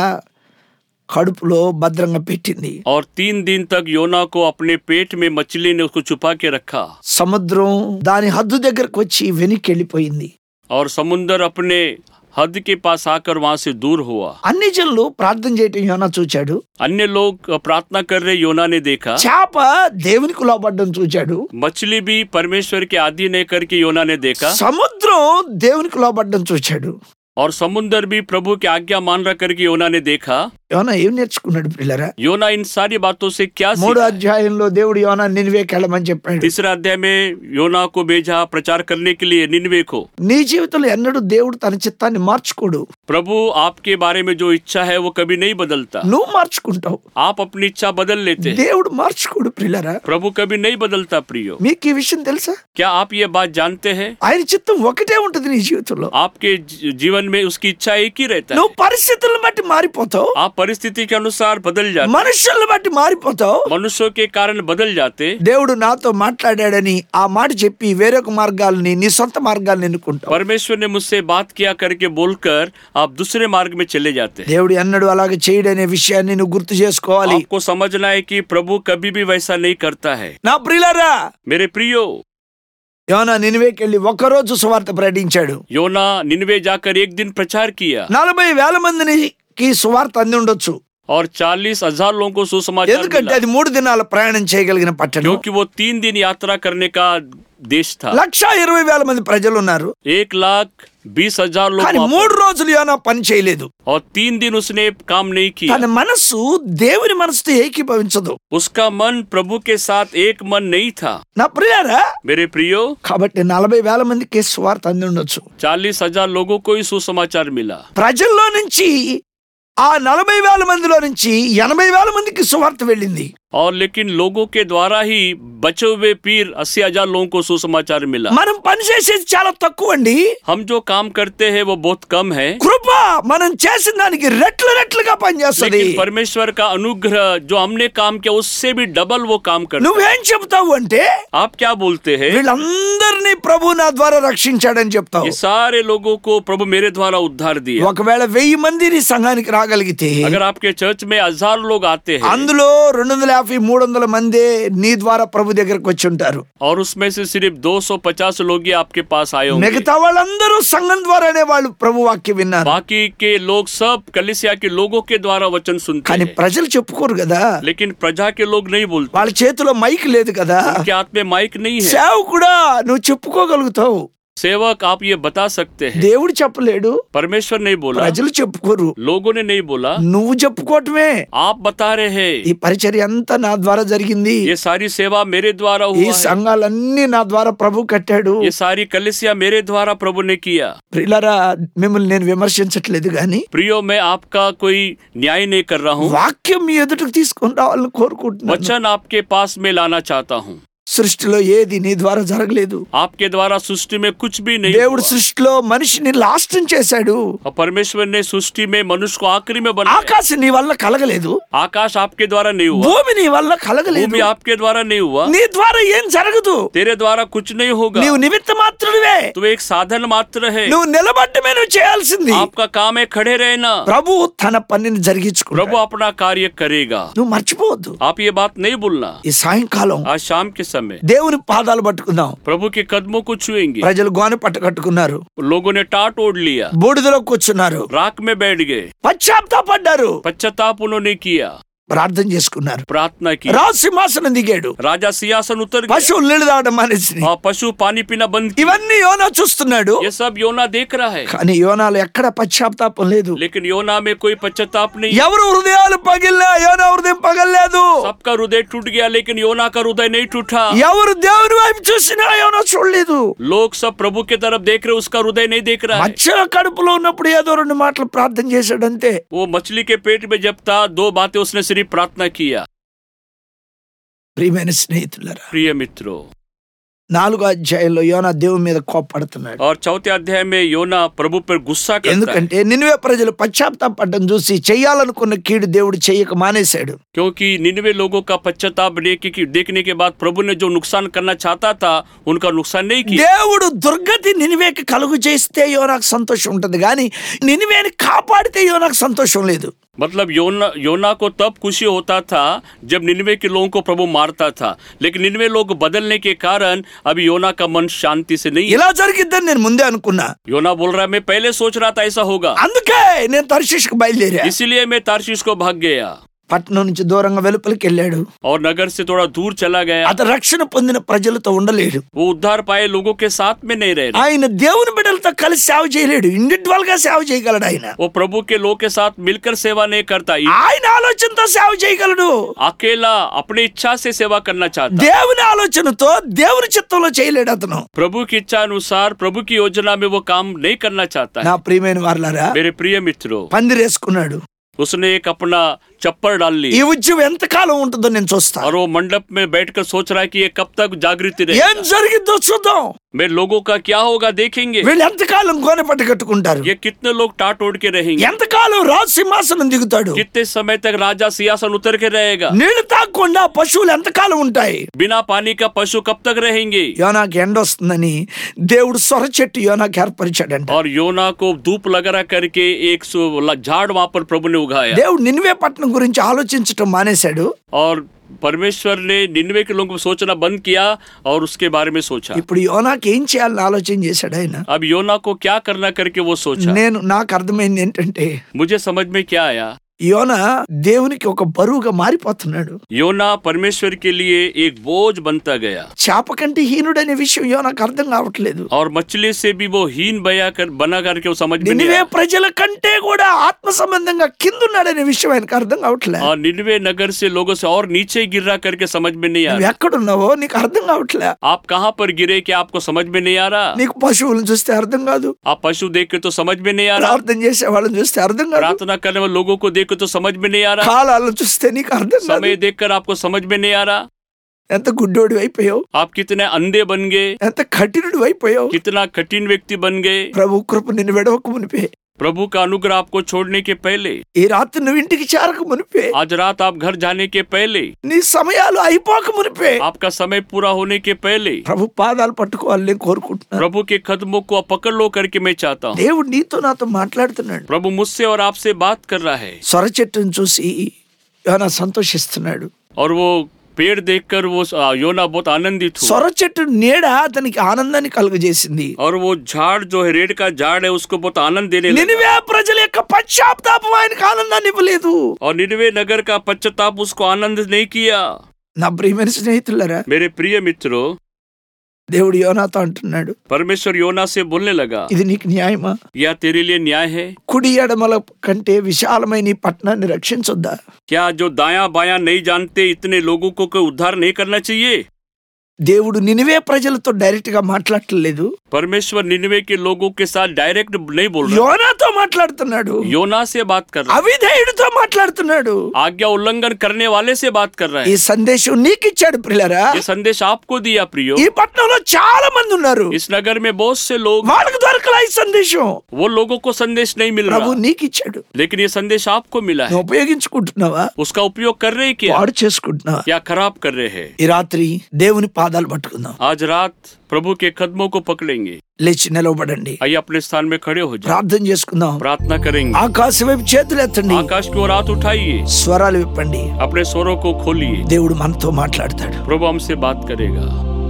Speaker 2: కడుపులో భద్రంగా పెట్టింది.
Speaker 1: और तीन दिन तक योना को अपने पेट में मछली ने उसको छुपा के रखा।
Speaker 2: సముద్రం దాని హద్దు దగ్గరకు వచ్చి వెనక్కి వెళ్ళిపోయింది.
Speaker 1: और समुद्र अपने हद के पास आकर वहाँ से दूर हुआ।
Speaker 2: అన్ని జనులు ప్రార్థన చేయటం యోనా చూచాడు.
Speaker 1: अन्य लोग प्रार्थना कर रहे योना ने देखा।
Speaker 2: చేప దేవునికి లోబడ్డం చూచాడు.
Speaker 1: मछली भी परमेश्वर के आदि नहीं करके योना ने देखा।
Speaker 2: సముద్రం దేవునికి లోబడ్డం చూచాడు.
Speaker 1: और समुन्दर भी प्रभु की आज्ञा मान रहा करके योना ने देखा।
Speaker 2: యోనా ఏం నేర్చుకున్నాడు ప్రియులారా?
Speaker 1: योना इन सारी बातों से क्या
Speaker 2: మూడో
Speaker 1: सीखा?
Speaker 2: అధ్యాయంలో దేవుడు యోనా నినివేకి వెళ్ళమని చెప్పాడు.
Speaker 1: तीसरा अध्याय में योना को भेजा प्रचार करने के लिए निनवे को।
Speaker 2: నీ జీవితంలో ఎన్నడూ దేవుడు తన చిత్తాన్ని మార్చుకోడు.
Speaker 1: प्रभु आपके बारे में जो इच्छा है वो कभी नहीं बदलता।
Speaker 2: నువ్వు మార్చుకుంటావు,
Speaker 1: आप अपनी इच्छा बदल लेते हैं,
Speaker 2: దేవుడు మార్చుకోడు ప్రియులారా.
Speaker 1: प्रभु कभी नहीं बदलता। प्रियो,
Speaker 2: మీకు ఈ విషయం తెలుసా?
Speaker 1: क्या आप ये बात जानते हैं?
Speaker 2: ఆయన చిత్తం ఒకటే ఉంటుంది నీ జీవితంలో.
Speaker 1: आपके जी- जीवन में उसकी इच्छा एक ही रहता है।
Speaker 2: నువ్వు పరిస్థితులను బట్టి మారిపోతావు,
Speaker 1: आप परिस्थिति के अनुसार बदल जाते,
Speaker 2: మనుషులను బట్టి మారిపోతావు.
Speaker 1: मनुष्यों के कारण बदल जाते।
Speaker 2: దేవుడు నాతో మాట్లాడాడని ఆ మాట చెప్పి వేరొక మార్గాల్ని నీ సొంత మార్గాల్ని ఎన్నుకుంటావు.
Speaker 1: परमेश्वर ने मुझसे बात किया करके बोलकर आप दूसरे मार्ग में चले जाते हैं।
Speaker 2: దేవుడు ఎన్నడూ అలాగే చేయడనే విషయాన్ని నువ్వు గుర్తు చేసుకోవాలి.
Speaker 1: आपको समझना है कि प्रभु कभी भी वैसा नहीं करता है।
Speaker 2: నా ప్రియులారా,
Speaker 1: मेरे प्रियो,
Speaker 2: యోనా నినివేకి వెళ్ళి ఒక్కరోజు సువార్త ప్రకటించాడు.
Speaker 1: योना निनवे जाकर एक दिन प्रचार किया
Speaker 2: నలభై వేల మందికి సువార్త అంది ఉండొచ్చు,
Speaker 1: और चालीस हजार लोगों को सुसमाचार
Speaker 2: ఎందుకంటే
Speaker 1: मिला,
Speaker 2: అది మూడు దినాల ప్రయాణం చేయగలిగిన పట్టణం.
Speaker 1: क्योंकि वो तीन दिन यात्रा करने का देश था।
Speaker 2: లక్ష ఇరవై వేల మంది ప్రజలు ఉన్నారు,
Speaker 1: एक लाख बीस हजार लोग
Speaker 2: కానీ
Speaker 1: वहाँ पर,
Speaker 2: మూడు రోజులు యోనా పని చేయలేదు.
Speaker 1: और तीन दिन उसने काम नहीं किया।
Speaker 2: తన మనస్సు దేవుని మనసుతో ఏకీభవించదు.
Speaker 1: उसका मन प्रभु के साथ एक मन नहीं था।
Speaker 2: నా ప్రియారా,
Speaker 1: मेरे प्रियो,
Speaker 2: కాబట్టి నలభై వేల మందికి సువార్త అంది ఉండొచ్చు.
Speaker 1: चालीस हजार लोगों को ही सुसमाचार मिला।
Speaker 2: ప్రజల్లో నుంచి ఆ నలభై వేల మందిలో నుంచి ఎనభై వేల మందికి సువార్త వెళ్ళింది.
Speaker 1: और लेकिन लोगों के द्वारा ही बचे हुए पीर अस्सी हजार लोगों को सुसमाचार मिला।
Speaker 2: మనం పని చేసేది చాలా తక్కువ అండి.
Speaker 1: हम जो काम करते हैं वो बहुत कम है,
Speaker 2: కృప మనం చేసిన దానికి రెట్లు రెట్లుగా పనిచేస్తుంది.
Speaker 1: लेकिन परमेश्वर का अनुग्रह जो हमने काम किया उससे भी डबल वो काम करता है।
Speaker 2: నువ్వేం చెప్తావు అంటే,
Speaker 1: आप क्या बोलते हैं?
Speaker 2: వీళ్ళందరినీ ప్రభు నా ద్వారా రక్షించాడని చెప్తావు.
Speaker 1: ये सारे लोगों को प्रभु मेरे द्वारा उद्धार दिया।
Speaker 2: ఒకవేళ వెయ్యి మంది నీ సంఘానికి రాగలిగితే
Speaker 1: अगर आपके चर्च में हजार लोग आते हैं
Speaker 2: అందులో రెండు వందల యాభై మూడు వందల మంది నీ ద్వారా ప్రభు దగ్గరకు వచ్చి ఉంటారు.
Speaker 1: और उसमें से सिर्फ दो सौ पचास लोग ही आपके पास आए होंगे,
Speaker 2: మిగతా వాళ్ళందరూ సంఘం ద్వారానే వాళ్ళు ప్రభు వాక్యం విన్నారు.
Speaker 1: बाकी के लोग सब कलीसिया के लोगों के द्वारा वचन सुनते
Speaker 2: కానీ
Speaker 1: हैं।
Speaker 2: ప్రజలు చెప్పుకోరు కదా,
Speaker 1: लेकिन प्रजा के लोग नहीं बोलते,
Speaker 2: వాళ్ళ చేతిలో మైక్ లేదు కదా.
Speaker 1: उनके हाथ में माइक नहीं है।
Speaker 2: సేవకుడా నువ్వు చెప్పుకోగలుగుతావు,
Speaker 1: सेवक आप ये बता सकते हैं,
Speaker 2: దేవుడు చెప్పలేడు,
Speaker 1: परमेश्वर नहीं बोला,
Speaker 2: ప్రజలు చెప్పుకోరు,
Speaker 1: लोगों ने नहीं बोला,
Speaker 2: నువ్వు చెప్పుకోవటమే.
Speaker 1: आप बता रहे हैं।
Speaker 2: ఈ పరిచర్య అంతా నా ద్వారా జరిగింది,
Speaker 1: ये सारी सेवा मेरे द्वारा
Speaker 2: ఈ
Speaker 1: हुआ है,
Speaker 2: సంఘాలన్నీ నా ద్వారా ప్రభు కట్టాడు.
Speaker 1: ये सारी कलीसिया मेरे द्वारा प्रभु ने किया।
Speaker 2: ప్రియులారా, మిమ్మల్ని నేను విమర్శించట్లేదు గాని
Speaker 1: प्रियो, मैं आपका कोई न्याय नहीं कर रहा हूँ,
Speaker 2: వాక్యం మీ ఎదుటికి తీసుకొని రావాలని కోరుకుంటున్నాను.
Speaker 1: वचन आपके पास में लाना चाहता हूँ।
Speaker 2: సృష్టిలో ఏది నీ ద్వారా జరగలేదు.
Speaker 1: आपके द्वारा सृष्टि में कुछ भी नहीं
Speaker 2: దేవుడు
Speaker 1: हुआ।
Speaker 2: సృష్టిలో మనిషిని లాస్టం చేశాడు.
Speaker 1: और परमेश्वर ने सृष्टि में मनुष्य को आखिरी में बनाया।
Speaker 2: ఆకాశం నీ వల్ల కలగలేదు,
Speaker 1: आकाश आपके द्वारा नहीं हुआ,
Speaker 2: భూమి నీ వల్ల కలగలేదు,
Speaker 1: भूमि आपके द्वारा नहीं हुआ,
Speaker 2: నీ ద్వారా ఏం జరగదు.
Speaker 1: तेरे द्वारा कुछ नहीं होगा,
Speaker 2: నీవు నిమిత్త మాత్రుడివే,
Speaker 1: तू एक साधन मात्र है।
Speaker 2: నువ్వు నిలబడ్డమే నువ్వు చేయాల్సింది.
Speaker 1: आपका काम है खड़े रहना,
Speaker 2: ప్రభు తన పనిని జరిగించుకో.
Speaker 1: प्रभु अपना कार्य करेगा।
Speaker 2: నువ్వు మర్చిపోవద్దు.
Speaker 1: आप ये बात नहीं भूलना।
Speaker 2: ఈ సాయంకాలం
Speaker 1: आज शाम के समय
Speaker 2: దేవుని పాదాలు పట్టుకుందాం.
Speaker 1: प्रभु के कदमों को छुएंगे।
Speaker 2: ప్రజలు గోనె పట్ట కట్టుకున్నారు,
Speaker 1: लोगों ने टाट ओढ़ लिया,
Speaker 2: బూడిదలో కూర్చున్నారు,
Speaker 1: राख में बैठ गए,
Speaker 2: పశ్చాత్తాపడ్డారు,
Speaker 1: पश्चाताप उन्होंने किया,
Speaker 2: ప్రార్థన చేసుకున్నారు.
Speaker 1: प्रार्थना की।
Speaker 2: రాజు సింహాసనం దిగాడు,
Speaker 1: राजा सिंहासन उतर गया,
Speaker 2: పశువులు నీళ్ళు తాగడం మానేసి.
Speaker 1: और पशु पानी पीना बंद किया।
Speaker 2: ఇవన్నీ యోనా చూస్తున్నాడు,
Speaker 1: ये सब योना देख रहा है,
Speaker 2: కానీ యోనాలో ఎక్కడ పశ్చాత్తాపం లేదు.
Speaker 1: लेकिन योना में कोई पश्चाताप नहीं।
Speaker 2: ఎవరు హృదయాలు పగిలినా యోనా హృదయం పగలలేదు.
Speaker 1: सबका हृदय टूट गया, लेकिन योना का हृदय नहीं टूटा।
Speaker 2: ఎవరు దేవుని వైపు చూసినా యోనా చూడలేదు.
Speaker 1: लोग सब प्रभु के तरफ देख रहे, उसका हृदय नहीं देख रहा है।
Speaker 2: మధ్యలో కడుపులో ఉన్నప్పుడు ఏదో రెండు మాటలు ప్రార్థన చేశాడు అంతే.
Speaker 1: वो मछली के पेट में जब था, दो बातें उसने सिर्फ प्रार्थना किया।
Speaker 2: ప్రియమైన స్నేహితులారా,
Speaker 1: प्रिय मित्रों,
Speaker 2: నాలుగో అధ్యాయంలో యోనా దేవుని మీద కోపపడుతున్నాడు.
Speaker 1: और चौथे अध्याय में योना प्रभु पर गुस्सा करता है,
Speaker 2: ఎందుకంటే నినివే ప్రజలు పశ్చాత్తాపడ్డం చూసి చెయ్యాలనుకున్న కీడు దేవుడు చెయ్యక మానేశాడు.
Speaker 1: क्योंकि निन्वे लोगों का पश्चाताप देखने के बाद प्रभु ने जो नुकसान करना चाहता था उनका नुकसान नहीं किया।
Speaker 2: దేవుడు దుర్గతి నినివేకి కలుగు చేస్తే యోనాకు సంతోషం ఉంటుంది, కానీ నినివేని కాపాడితే యోనాకు సంతోషం లేదు.
Speaker 1: मतलब योना योना को तब खुशी होता था जब निन्वे के लोगों को प्रभु मारता था, लेकिन निन्वे लोग बदलने के कारण अभी योना का मन शांति से नहीं है।
Speaker 2: ఇలా జరిగిద్దని నేను ముందే అనుకున్నా,
Speaker 1: योना बोल रहा है, मैं पहले सोच रहा था ऐसा होगा,
Speaker 2: అందుకే నేను తర్షీష్కు బయలుదేరా.
Speaker 1: इसीलिए मैं तार्शीश को भाग गया।
Speaker 2: పట్టణం నుంచి దూరంగా వెలుపలికి వెళ్ళాడు.
Speaker 1: और नगर से थोड़ा दूर चला गया.
Speaker 2: అతను రక్షణ పొందిన ప్రజలతో ఉండలేడు.
Speaker 1: वो उद्धार पाए लोगों के साथ में नहीं रह रहे.
Speaker 2: ఆయన దేవుని బిడ్డలతో కలిసి సేవ చేయలేడు. ఇండివిడ్యువల్ గా సేవ చేయగలడు. ఆయన
Speaker 1: वो प्रभु के लोग के साथ मिलकर सेवा नहीं करता.
Speaker 2: ఆయన ఆలోచనతో సేవ చేయగలడు.
Speaker 1: अकेला अपनी इच्छा से सेवा करना चाहता.
Speaker 2: దేవుని ఆలోచనతో దేవుని చిత్తంలో చేయలేడు అతను.
Speaker 1: प्रभु की इच्छा अनुसार प्रभु की योजना में वो काम नहीं करना चाहता.
Speaker 2: నా ప్రియమైన వారలారా,
Speaker 1: मेरे प्रिय मित्रों,
Speaker 2: పందిరేసుకున్నాడు.
Speaker 1: उसने एक अपना चप्पल डाल ली.
Speaker 2: ఈ ఉద్యమం ఎంత కాలం ఉంటుందో నేను చూస్తా.
Speaker 1: और वो मंडप में बैठकर सोच रहा है कि ये कब तक जागृति रहेगा.
Speaker 2: ఏం జరిగిద్దో చూద్దాం.
Speaker 1: मैं लोगों का क्या होगा देखेंगे.
Speaker 2: వీళ్ళు ఎంతకాలం గోనె పట్టు కట్టుకుంటారు.
Speaker 1: ये कितने लोग टाट ओढ़ के रहेंगे.
Speaker 2: ఎంతకాలం రాజు సింహాసనం దిగుతాడు.
Speaker 1: कितने समय तक राजा सिंहासन उतर के रहेगा.
Speaker 2: నీళ్లు తాగకుండా పశువులు ఎంతకాలం ఉంటాయి.
Speaker 1: बिना पानी का पशु कब तक रहेंगे.
Speaker 2: యోనాకి ఎండ వస్తుందని దేవుడు సొర చెట్టు యోనాకి ఏర్పరిచాడంట.
Speaker 1: और योना को धूप लगा करके एक झाड़ वहां पर प्रभु ने उगाया.
Speaker 2: దేవుడు నినివే పట్టణం గురించి ఆలోచించటం మానేశాడు.
Speaker 1: और परमेश्वर ने निन्वे के लोगों को सोचना बंद किया और उसके बारे में सोचा.
Speaker 2: ఇప్పుడు యోనాకి ఏం చేయాలని ఆలోచన చేశాడు ఆయన.
Speaker 1: अब योना को क्या करना करके वो सोचा.
Speaker 2: నేను నాకు అర్థమైంది ఏంటంటే,
Speaker 1: मुझे समझ में क्या आया,
Speaker 2: యోనా దేవునికి ఒక బరువుగా మారిపోతున్నాడు.
Speaker 1: योना परमेश्वर के लिए एक बोझ बनता गया.
Speaker 2: చేప కంటే హీనుడనే విషయం యోనాకు అర్థం కావట్లేదు.
Speaker 1: और मछली से भी वो हीन बया कर बना करके वो समझ में नहीं
Speaker 2: నినివే
Speaker 1: आया.
Speaker 2: ప్రజల కంటే కూడా ఆత్మ సంబంధంగా కిందున్నాడనే విషయం ఆయనకు అర్థం కావట్లేదు.
Speaker 1: और निन्वे नगर से लोगों से और नीचे गिरा करके समझ में नहीं आ
Speaker 2: నువ్వు
Speaker 1: रहा.
Speaker 2: ఎక్కడున్నావో నీకు అర్థం కావట్లే.
Speaker 1: आप कहाँ पर गिरे कि आपको समझ में नहीं आ रहा.
Speaker 2: నీకు పశువులను చూస్తే అర్థం కాదు.
Speaker 1: आप पशु देख के तो समझ में नहीं आ रहा.
Speaker 2: ప్రార్థన చేసే వాళ్ళని చూస్తే అర్థం కాదు.
Speaker 1: प्रार्थना करने वाले लोगों को देख के तो समझ में नहीं आ रहा.
Speaker 2: కాలాలను చూస్తే నీకు అర్థం కాదు.
Speaker 1: समय देखकर आपको समझ में नहीं आ रहा.
Speaker 2: ఎంత గుడ్డోడి అయిపోయావు.
Speaker 1: आप कितने अंधे बन गए.
Speaker 2: ఎంత కఠినుడు అయిపోయావు.
Speaker 1: कितना कठिन व्यक्ति बन गए.
Speaker 2: ప్రభు కృప నిన్ను విడవక మునిపే,
Speaker 1: प्रभु का अनुग्रह आपको छोड़ने के पहले,
Speaker 2: ఈ రాత్రి నువ్వు ఇంటికి చేరక మునిపే,
Speaker 1: आज रात आप घर जाने के पहले,
Speaker 2: నీ సమయాలు అయిపోక మునిపే
Speaker 1: आपका समय पूरा होने के पहले
Speaker 2: ప్రభు పాదాలు పట్టుకోవాలని నేను కోరుకుంటున్నాను.
Speaker 1: प्रभु के कदमों को आप पकड़ लो करके मैं चाहता हूँ.
Speaker 2: దేవుడు నీతో నాతో మాట్లాడుతున్నాడు.
Speaker 1: प्रभु मुझसे और आपसे बात कर रहा है.
Speaker 2: సొర చెట్టును చూసి యోనా సంతోషిస్తున్నాడు.
Speaker 1: और वो पेड़ देखकर वो आ, योना बहुत आनंदित हुआ.
Speaker 2: సొర చెట్టు నీడ అతనికి ఆనందాన్ని కలుగజేసింది.
Speaker 1: और वो झाड़ जो है रेड का झाड़ है उसको बहुत आनंद देने लगा.
Speaker 2: నినివే ప్రజల యొక్క పశ్చాత్తాపం ఆయనకు ఆనందాన్ని ఇవ్వలేదు.
Speaker 1: और निन्वे नगर का पश्चाताप उसको आनंद नहीं किया.
Speaker 2: నా ప్రియమైన స్నేహితులారా,
Speaker 1: मेरे प्रिय मित्रों,
Speaker 2: దేవుడు యోనాతో అంటున్నాడు,
Speaker 1: परमेश्वर योना से बोलने लगा,
Speaker 2: ఇది నీకు న్యాయమా?
Speaker 1: या तेरे लिए न्याय है.
Speaker 2: కుడి ఎడమల కంటే విశాలమైన ఈ పట్టణాన్ని రక్షించొద్దా?
Speaker 1: क्या जो दाया बाया नहीं जानते इतने लोगों को कोई उद्धार नहीं करना चाहिए.
Speaker 2: దేవుడు నినివే ప్రజలతో డైరెక్ట్ గా మాట్లాడలేదు.
Speaker 1: परमेश्वर निन्वे के लोगों के साथ डायरेक्ट नहीं बोल रहा.
Speaker 2: యోనాతో మాట్లాడుతున్నాడు.
Speaker 1: योना से बात कर रहा है.
Speaker 2: అవిధేయుడితో మాట్లాడుతున్నాడు.
Speaker 1: आज्ञा उल्लंघन करने वाले से बात कर रहा
Speaker 2: ఈ
Speaker 1: है.
Speaker 2: సందేశం నీకు ఇచ్చాడు ప్రియులారా.
Speaker 1: ये संदेश आपको दिया प्रियो.
Speaker 2: ఈ పట్టణంలో చాలా మంది ఉన్నారు.
Speaker 1: इस नगर में बहुत से लोग,
Speaker 2: వాళ్ళకు దొరకలా ఈ సందేశం.
Speaker 1: वो लोगों को संदेश नहीं मिल
Speaker 2: ప్రభు
Speaker 1: रहा,
Speaker 2: నీకు ఇచ్చాడు.
Speaker 1: लेकिन ये संदेश आपको मिला
Speaker 2: నువ్వు
Speaker 1: है.
Speaker 2: ఉపయోగించుకుంటున్నావా?
Speaker 1: उसका उपयोग कर रहे क्या,
Speaker 2: పాడు చేసుకుంటున్నావా?
Speaker 1: या खराब कर रहे हैं.
Speaker 2: ఈ రాత్రి దేవుని పాదాలు పట్టుకుందాం.
Speaker 1: आज रात प्रभु के कदमों को पकड़ेंगे.
Speaker 2: లేచి నిలవబడండి.
Speaker 1: आइए अपने स्थान में खड़े हो जाए.
Speaker 2: ప్రార్థన చేసుకుందాం.
Speaker 1: प्रार्थना करेंगे.
Speaker 2: ఆకాశం వైపు చేతులు ఎత్తండి.
Speaker 1: आकाश की ओर हाथ उठाइए.
Speaker 2: స్వరాలు విప్పండి.
Speaker 1: अपने स्वरों को खोलिए.
Speaker 2: దేవుడు మనతో మాట్లాడతాడు.
Speaker 1: प्रभु हमसे बात करेगा.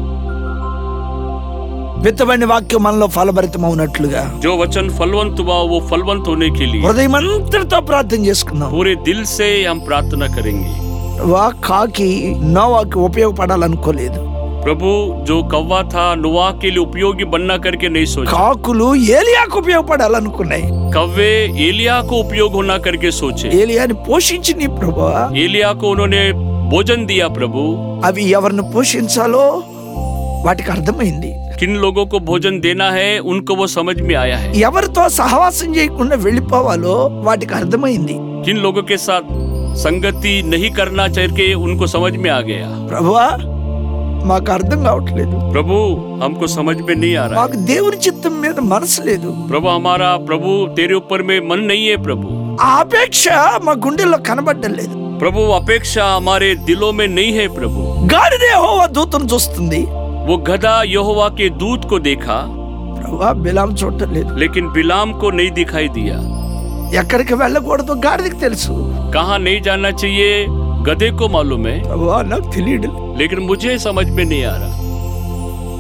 Speaker 2: విత్తబడిన వాక్యం మనలో ఫలభరితమవునట్లుగా
Speaker 1: जो वचन फलवंत हुआ वो फलवंत होने के लिए
Speaker 2: హృదయం అంతటితో ప్రార్థన చేసుకుందాం.
Speaker 1: पूरे दिल से हम प्रार्थना करेंगे.
Speaker 2: వా కాకి నోవాకి ఉపయోగపడాలనుకోలేదు.
Speaker 1: प्रभु जो कौवा था नोआ के लिए उपयोगी बनना करके नहीं सोचा.
Speaker 2: కాకులు ఏలియాకు ఉపయోగపడాలనుకున్నాయి.
Speaker 1: कौवे एलिया को उपयोग होना करके सोचे.
Speaker 2: ఏలియాని పోషించి నీ ప్రభువా,
Speaker 1: एलिया को उन्होंने भोजन दिया प्रभु.
Speaker 2: అవి ఎవరిని పోషించాలో వాటికి అర్థమైంది.
Speaker 1: किन लोगों को भोजन देना है उनको वो समझ में आया है.
Speaker 2: ఎవరితో సహవాసం చేయకుండా వెళ్ళిపోవాలో వాటికి అర్థమైంది.
Speaker 1: किन लोगों के साथ संगति नहीं करना चाहिए उनको समझ में आ गया.
Speaker 2: ప్రభువా మాకు అర్థం కావట్లేదు.
Speaker 1: प्रभु हमको समझ में नहीं आ रहा
Speaker 2: మాకు దేవుని చిత్తం మీద మనసు లేదు.
Speaker 1: है. प्रभु हमारा प्रभु तेरे ऊपर में मन नहीं है. प्रभु
Speaker 2: ఆ అపేక్ష మా గుండెల్లో కనబడడం లేదు.
Speaker 1: प्रभु अपेक्षा हमारे दिलों में नहीं है. प्रभु
Speaker 2: గాడిద యెహోవా దూతను చూస్తుంది.
Speaker 1: वो गधा यहोवा के दूत को देखा
Speaker 2: ప్రభువా బిలాం చూడటం లేదు.
Speaker 1: लेकिन बिलाम को नहीं दिखाई दिया.
Speaker 2: ఎక్కడికి వెళ్ళకూడదో గాడిదకి తెలుసు.
Speaker 1: कहाँ नहीं जाना चाहिए गधे को मालूम है.
Speaker 2: ప్రభువా నాకు తెలియదు.
Speaker 1: लेकिन मुझे समझ में नहीं आ रहा.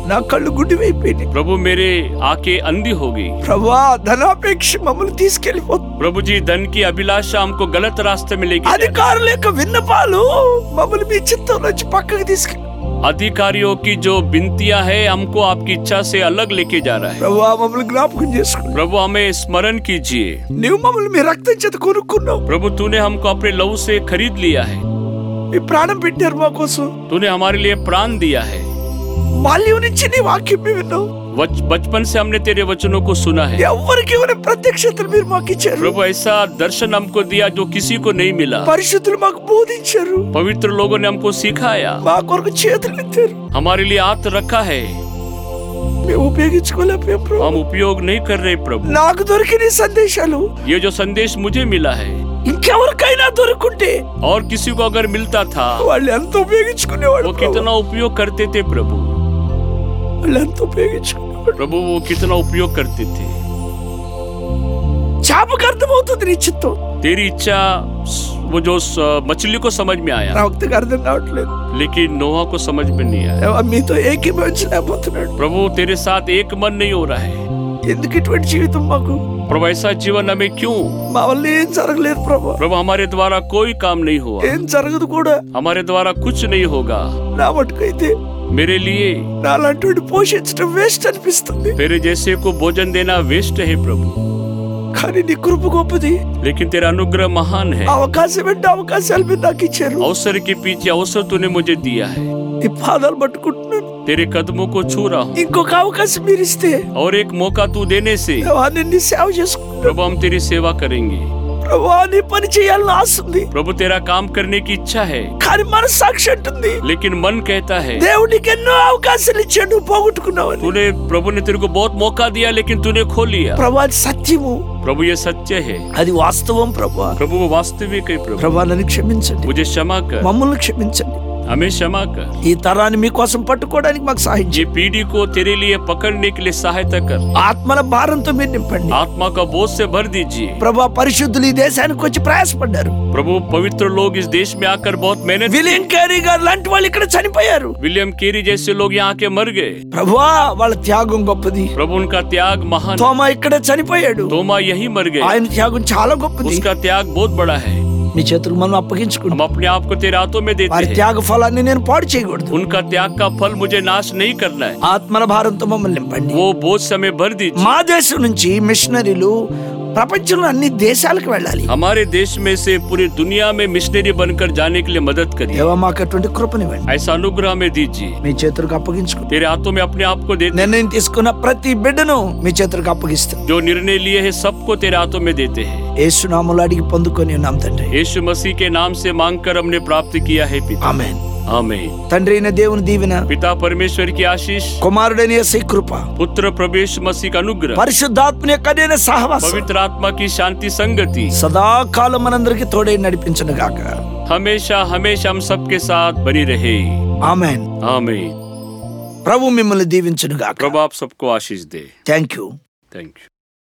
Speaker 2: నా కళ్ళు గుడ్డివైపోయినాయి.
Speaker 1: प्रभु मेरे आंखें अंधी हो गई.
Speaker 2: ప్రభా ధనాపేక్ష మమ్మల్ని తీసుకెళ్లిపోతుంది.
Speaker 1: प्रभु जी धन की अभिलाषा हमको गलत रास्ते में लेके
Speaker 2: అధికారుల యొక్క విన్నపాలు మమ్మల్ని మీ చిత్తం నుంచి పక్కకి తీసుకెళ్ళి
Speaker 1: अधिकारियों की जो विनतियां है हमको आपकी इच्छा से अलग लेके जा रहा है.
Speaker 2: ప్రభా మమ్మల్ని జ్ఞాపకం చేసుకోండి.
Speaker 1: प्रभु हमें स्मरण कीजिए.
Speaker 2: నీవు మమ్మల్ని మీ రక్తం చేత కొనుక్కున్నావు.
Speaker 1: प्रभु तूने हमको अपने लहू से खरीद लिया है.
Speaker 2: మీ ప్రాణం పెట్టారు మా కోసం.
Speaker 1: तूने हमारे लिए प्राण दिया है.
Speaker 2: బాల్యం నుంచి నీ వాక్యం విన్నావు.
Speaker 1: बचपन से हमने तेरे वचनों को सुना है.
Speaker 2: ఎవరికి ఇవ్వని ప్రత్యక్షతలు మీరు మాకు ఇచ్చారు.
Speaker 1: प्रभु ऐसा दर्शन हमको दिया जो किसी को नहीं मिला.
Speaker 2: పరిశుద్ధులు మాకు బోధించారు.
Speaker 1: पवित्र लोगों ने हमको सिखाया.
Speaker 2: మా కొరకు చేతులు ఎత్తారు.
Speaker 1: हमारे लिए हाथ रखा है.
Speaker 2: మేము ఉపయోగించుకోలేకపోయాం ప్రభు.
Speaker 1: हम उपयोग नहीं कर रहे प्रभु.
Speaker 2: నాకు దొరికిన ఈ సందేశాలు
Speaker 1: ये जो संदेश मुझे मिला है
Speaker 2: ఇంకెవరికైనా దొరుకుంటే
Speaker 1: और किसी को अगर मिलता था
Speaker 2: వాళ్ళు ఎంత ఉపయోగించుకునేవాడు.
Speaker 1: वो कितना उपयोग करते थे प्रभु.
Speaker 2: వాళ్ళు ఎంత ఉపయోగించుకునేవాడు.
Speaker 1: प्रभु वो कितना उपयोग करते थे.
Speaker 2: చేపకు అర్థమవుతుంది నీ చిత్తం.
Speaker 1: तेरी इच्छा वो जो मछली को समझ में आया
Speaker 2: ప్రవక్తకు అర్థం కావట్లేదు.
Speaker 1: लेकिन नोहा को समझ में नहीं आया.
Speaker 2: మీతో ఏకీభవించలేకపోతున్నాడు.
Speaker 1: प्रभु तेरे साथ एक मन नहीं हो रहा है.
Speaker 2: ఎందుకు ఇటువంటి జీవితం మాకు?
Speaker 1: प्रभु ऐसा जीवन हमें क्यों?
Speaker 2: మా వల్ల ఏం జరగలేదు ప్రభు.
Speaker 1: प्रभु हमारे द्वारा कोई काम नहीं हुआ.
Speaker 2: ఏం జరగదు కూడా.
Speaker 1: हमारे द्वारा कुछ नहीं होगा.
Speaker 2: నా మటుకైతే
Speaker 1: मेरे लिए
Speaker 2: నాలాంటి పోషించడం వేస్ట్ అనిపిస్తుంది.
Speaker 1: तेरे जैसे को भोजन देना वेस्ट है प्रभु.
Speaker 2: కానీ నీ కృప గొప్పది.
Speaker 1: लेकिन तेरा अनुग्रह महान है.
Speaker 2: అవకాశం అంటే అవకాశాలు మీరు నాకు ఇచ్చారు.
Speaker 1: अवसर के पीछे अवसर तूने मुझे दिया है.
Speaker 2: నీ పాదాలు పట్టుకుంటున్నాను.
Speaker 1: तेरे कदमों को छू रहा हूँ.
Speaker 2: ఇంకొక అవకాశం మీరు ఇస్తే
Speaker 1: और एक मौका तू देने से
Speaker 2: నిన్ను సేవ చేసుకుంటాను.
Speaker 1: प्रभु हम तेरी सेवा करेंगे.
Speaker 2: ప్రభా నీ పని చేయాలని ఆశ ఉంది.
Speaker 1: प्रभु तेरा काम करने की इच्छा है.
Speaker 2: కానీ మనస్సాక్షి అంటుంది
Speaker 1: लेकिन मन कहता है
Speaker 2: దేవుడికి ఎన్నో అవకాశాలు ఇచ్చాడు పోగొట్టుకున్నావని.
Speaker 1: तूने प्रभु ने तेरे को बहुत मौका दिया लेकिन तूने खो लिया.
Speaker 2: ప్రభా అది సత్యము.
Speaker 1: प्रभु ये सत्य है.
Speaker 2: అది వాస్తవం ప్రభా.
Speaker 1: प्रभु वो वास्तविक है. प्रभु
Speaker 2: ప్రభా నన్ను క్షమించండి.
Speaker 1: मुझे क्षमा कर.
Speaker 2: మమ్మల్ని క్షమించండి.
Speaker 1: हमें क्षमा कर.
Speaker 2: ఈ తరాన్ని మీకోసం పట్టుకోవడానికి మాకు సహాయం
Speaker 1: ये
Speaker 2: చేయండి.
Speaker 1: पीढ़ी को तेरे लिए पकड़ने के लिए सहायता कर.
Speaker 2: ఆత్మల భారంతో మీరు నింపండి.
Speaker 1: आत्मा का बोझ से भर दीजिए.
Speaker 2: ప్రభా పరిశుద్ధులు ఈ దేశానికి వచ్చి ప్రయాసపడ్డారు.
Speaker 1: प्रभु पवित्र लोग इस देश में आकर बहुत मेहनत.
Speaker 2: విలియం కేరీ గారు లాంటి వాళ్ళు ఇక్కడ చనిపోయారు.
Speaker 1: विलियम केरी जैसे लोग यहाँ के मर गए.
Speaker 2: ప్రభువా వాళ్ళ త్యాగం గొప్పది.
Speaker 1: प्रभु उनका त्याग महान.
Speaker 2: తోమా ఇక్కడ చనిపోయాడు.
Speaker 1: तोमा यही मर गए.
Speaker 2: ఆయన త్యాగం చాలా గొప్పది.
Speaker 1: उसका त्याग बहुत बड़ा है.
Speaker 2: మీ చేతులకు మనం అప్పగించుకుంటాం.
Speaker 1: हम अपने आप को तेरे हाथों में देते
Speaker 2: వారి
Speaker 1: हैं.
Speaker 2: త్యాగ ఫలాన్ని నేను పాడు చేయకూడదు.
Speaker 1: उनका त्याग का फल मुझे नाश नहीं करना है.
Speaker 2: ఆత్మల భారంతో మమ్మల్ని నింపండి.
Speaker 1: वो बोझ से हमें भर दीजिए.
Speaker 2: మా దేశం నుంచి మిషనరీలు ప్రపంచంలో అన్ని దేశాలకు వెళ్ళాలి.
Speaker 1: हमारे देश में से पूरी दुनिया में मिशनरी बनकर जाने के लिए मदद करिए.
Speaker 2: దేవా మాకు అటువంటి కృపనివ్వండి.
Speaker 1: ऐसा अनुग्रह में दीजिए.
Speaker 2: మీ చేతులకు అప్పగించుకుంటాం.
Speaker 1: तेरे हाथों में अपने आप को देते.
Speaker 2: నిర్ణయం తీసుకున్న ప్రతి బిడ్డను మీ చేతులకు అప్పగిస్తాం.
Speaker 1: जो निर्णय लिए हैं सबको तेरे हाथों में देते हैं.
Speaker 2: యేసు నామములో అడిగి పొందుకొని ఉన్నాం తండ్రి.
Speaker 1: यीशु मसीह के नाम से मांगकर हमने प्राप्त किया है पिता.
Speaker 2: ఆమేన్.
Speaker 1: आमीन.
Speaker 2: తండ్రి అయిన దేవుని దీవెన,
Speaker 1: पिता परमेश्वर की आशीष,
Speaker 2: కుమారుడైన యేసు కృప,
Speaker 1: पुत्र प्रवेश मसीह का अनुग्रह,
Speaker 2: పరిశుద్ధాత్మ యొక్క అదేన సహవాసం
Speaker 1: पवित्र आत्मा की शांति संगति
Speaker 2: సదాకాలం మనందరికి తోడై నడిపించును గాక.
Speaker 1: हमेशा हमेशा हम सबके साथ बनी रहे.
Speaker 2: ఆమేన్.
Speaker 1: आमीन.
Speaker 2: ప్రభు మిమ్మల్ని దీవించును గాక.
Speaker 1: प्रभु आप सबको आशीष दे.
Speaker 2: Thank you.
Speaker 1: Thank you.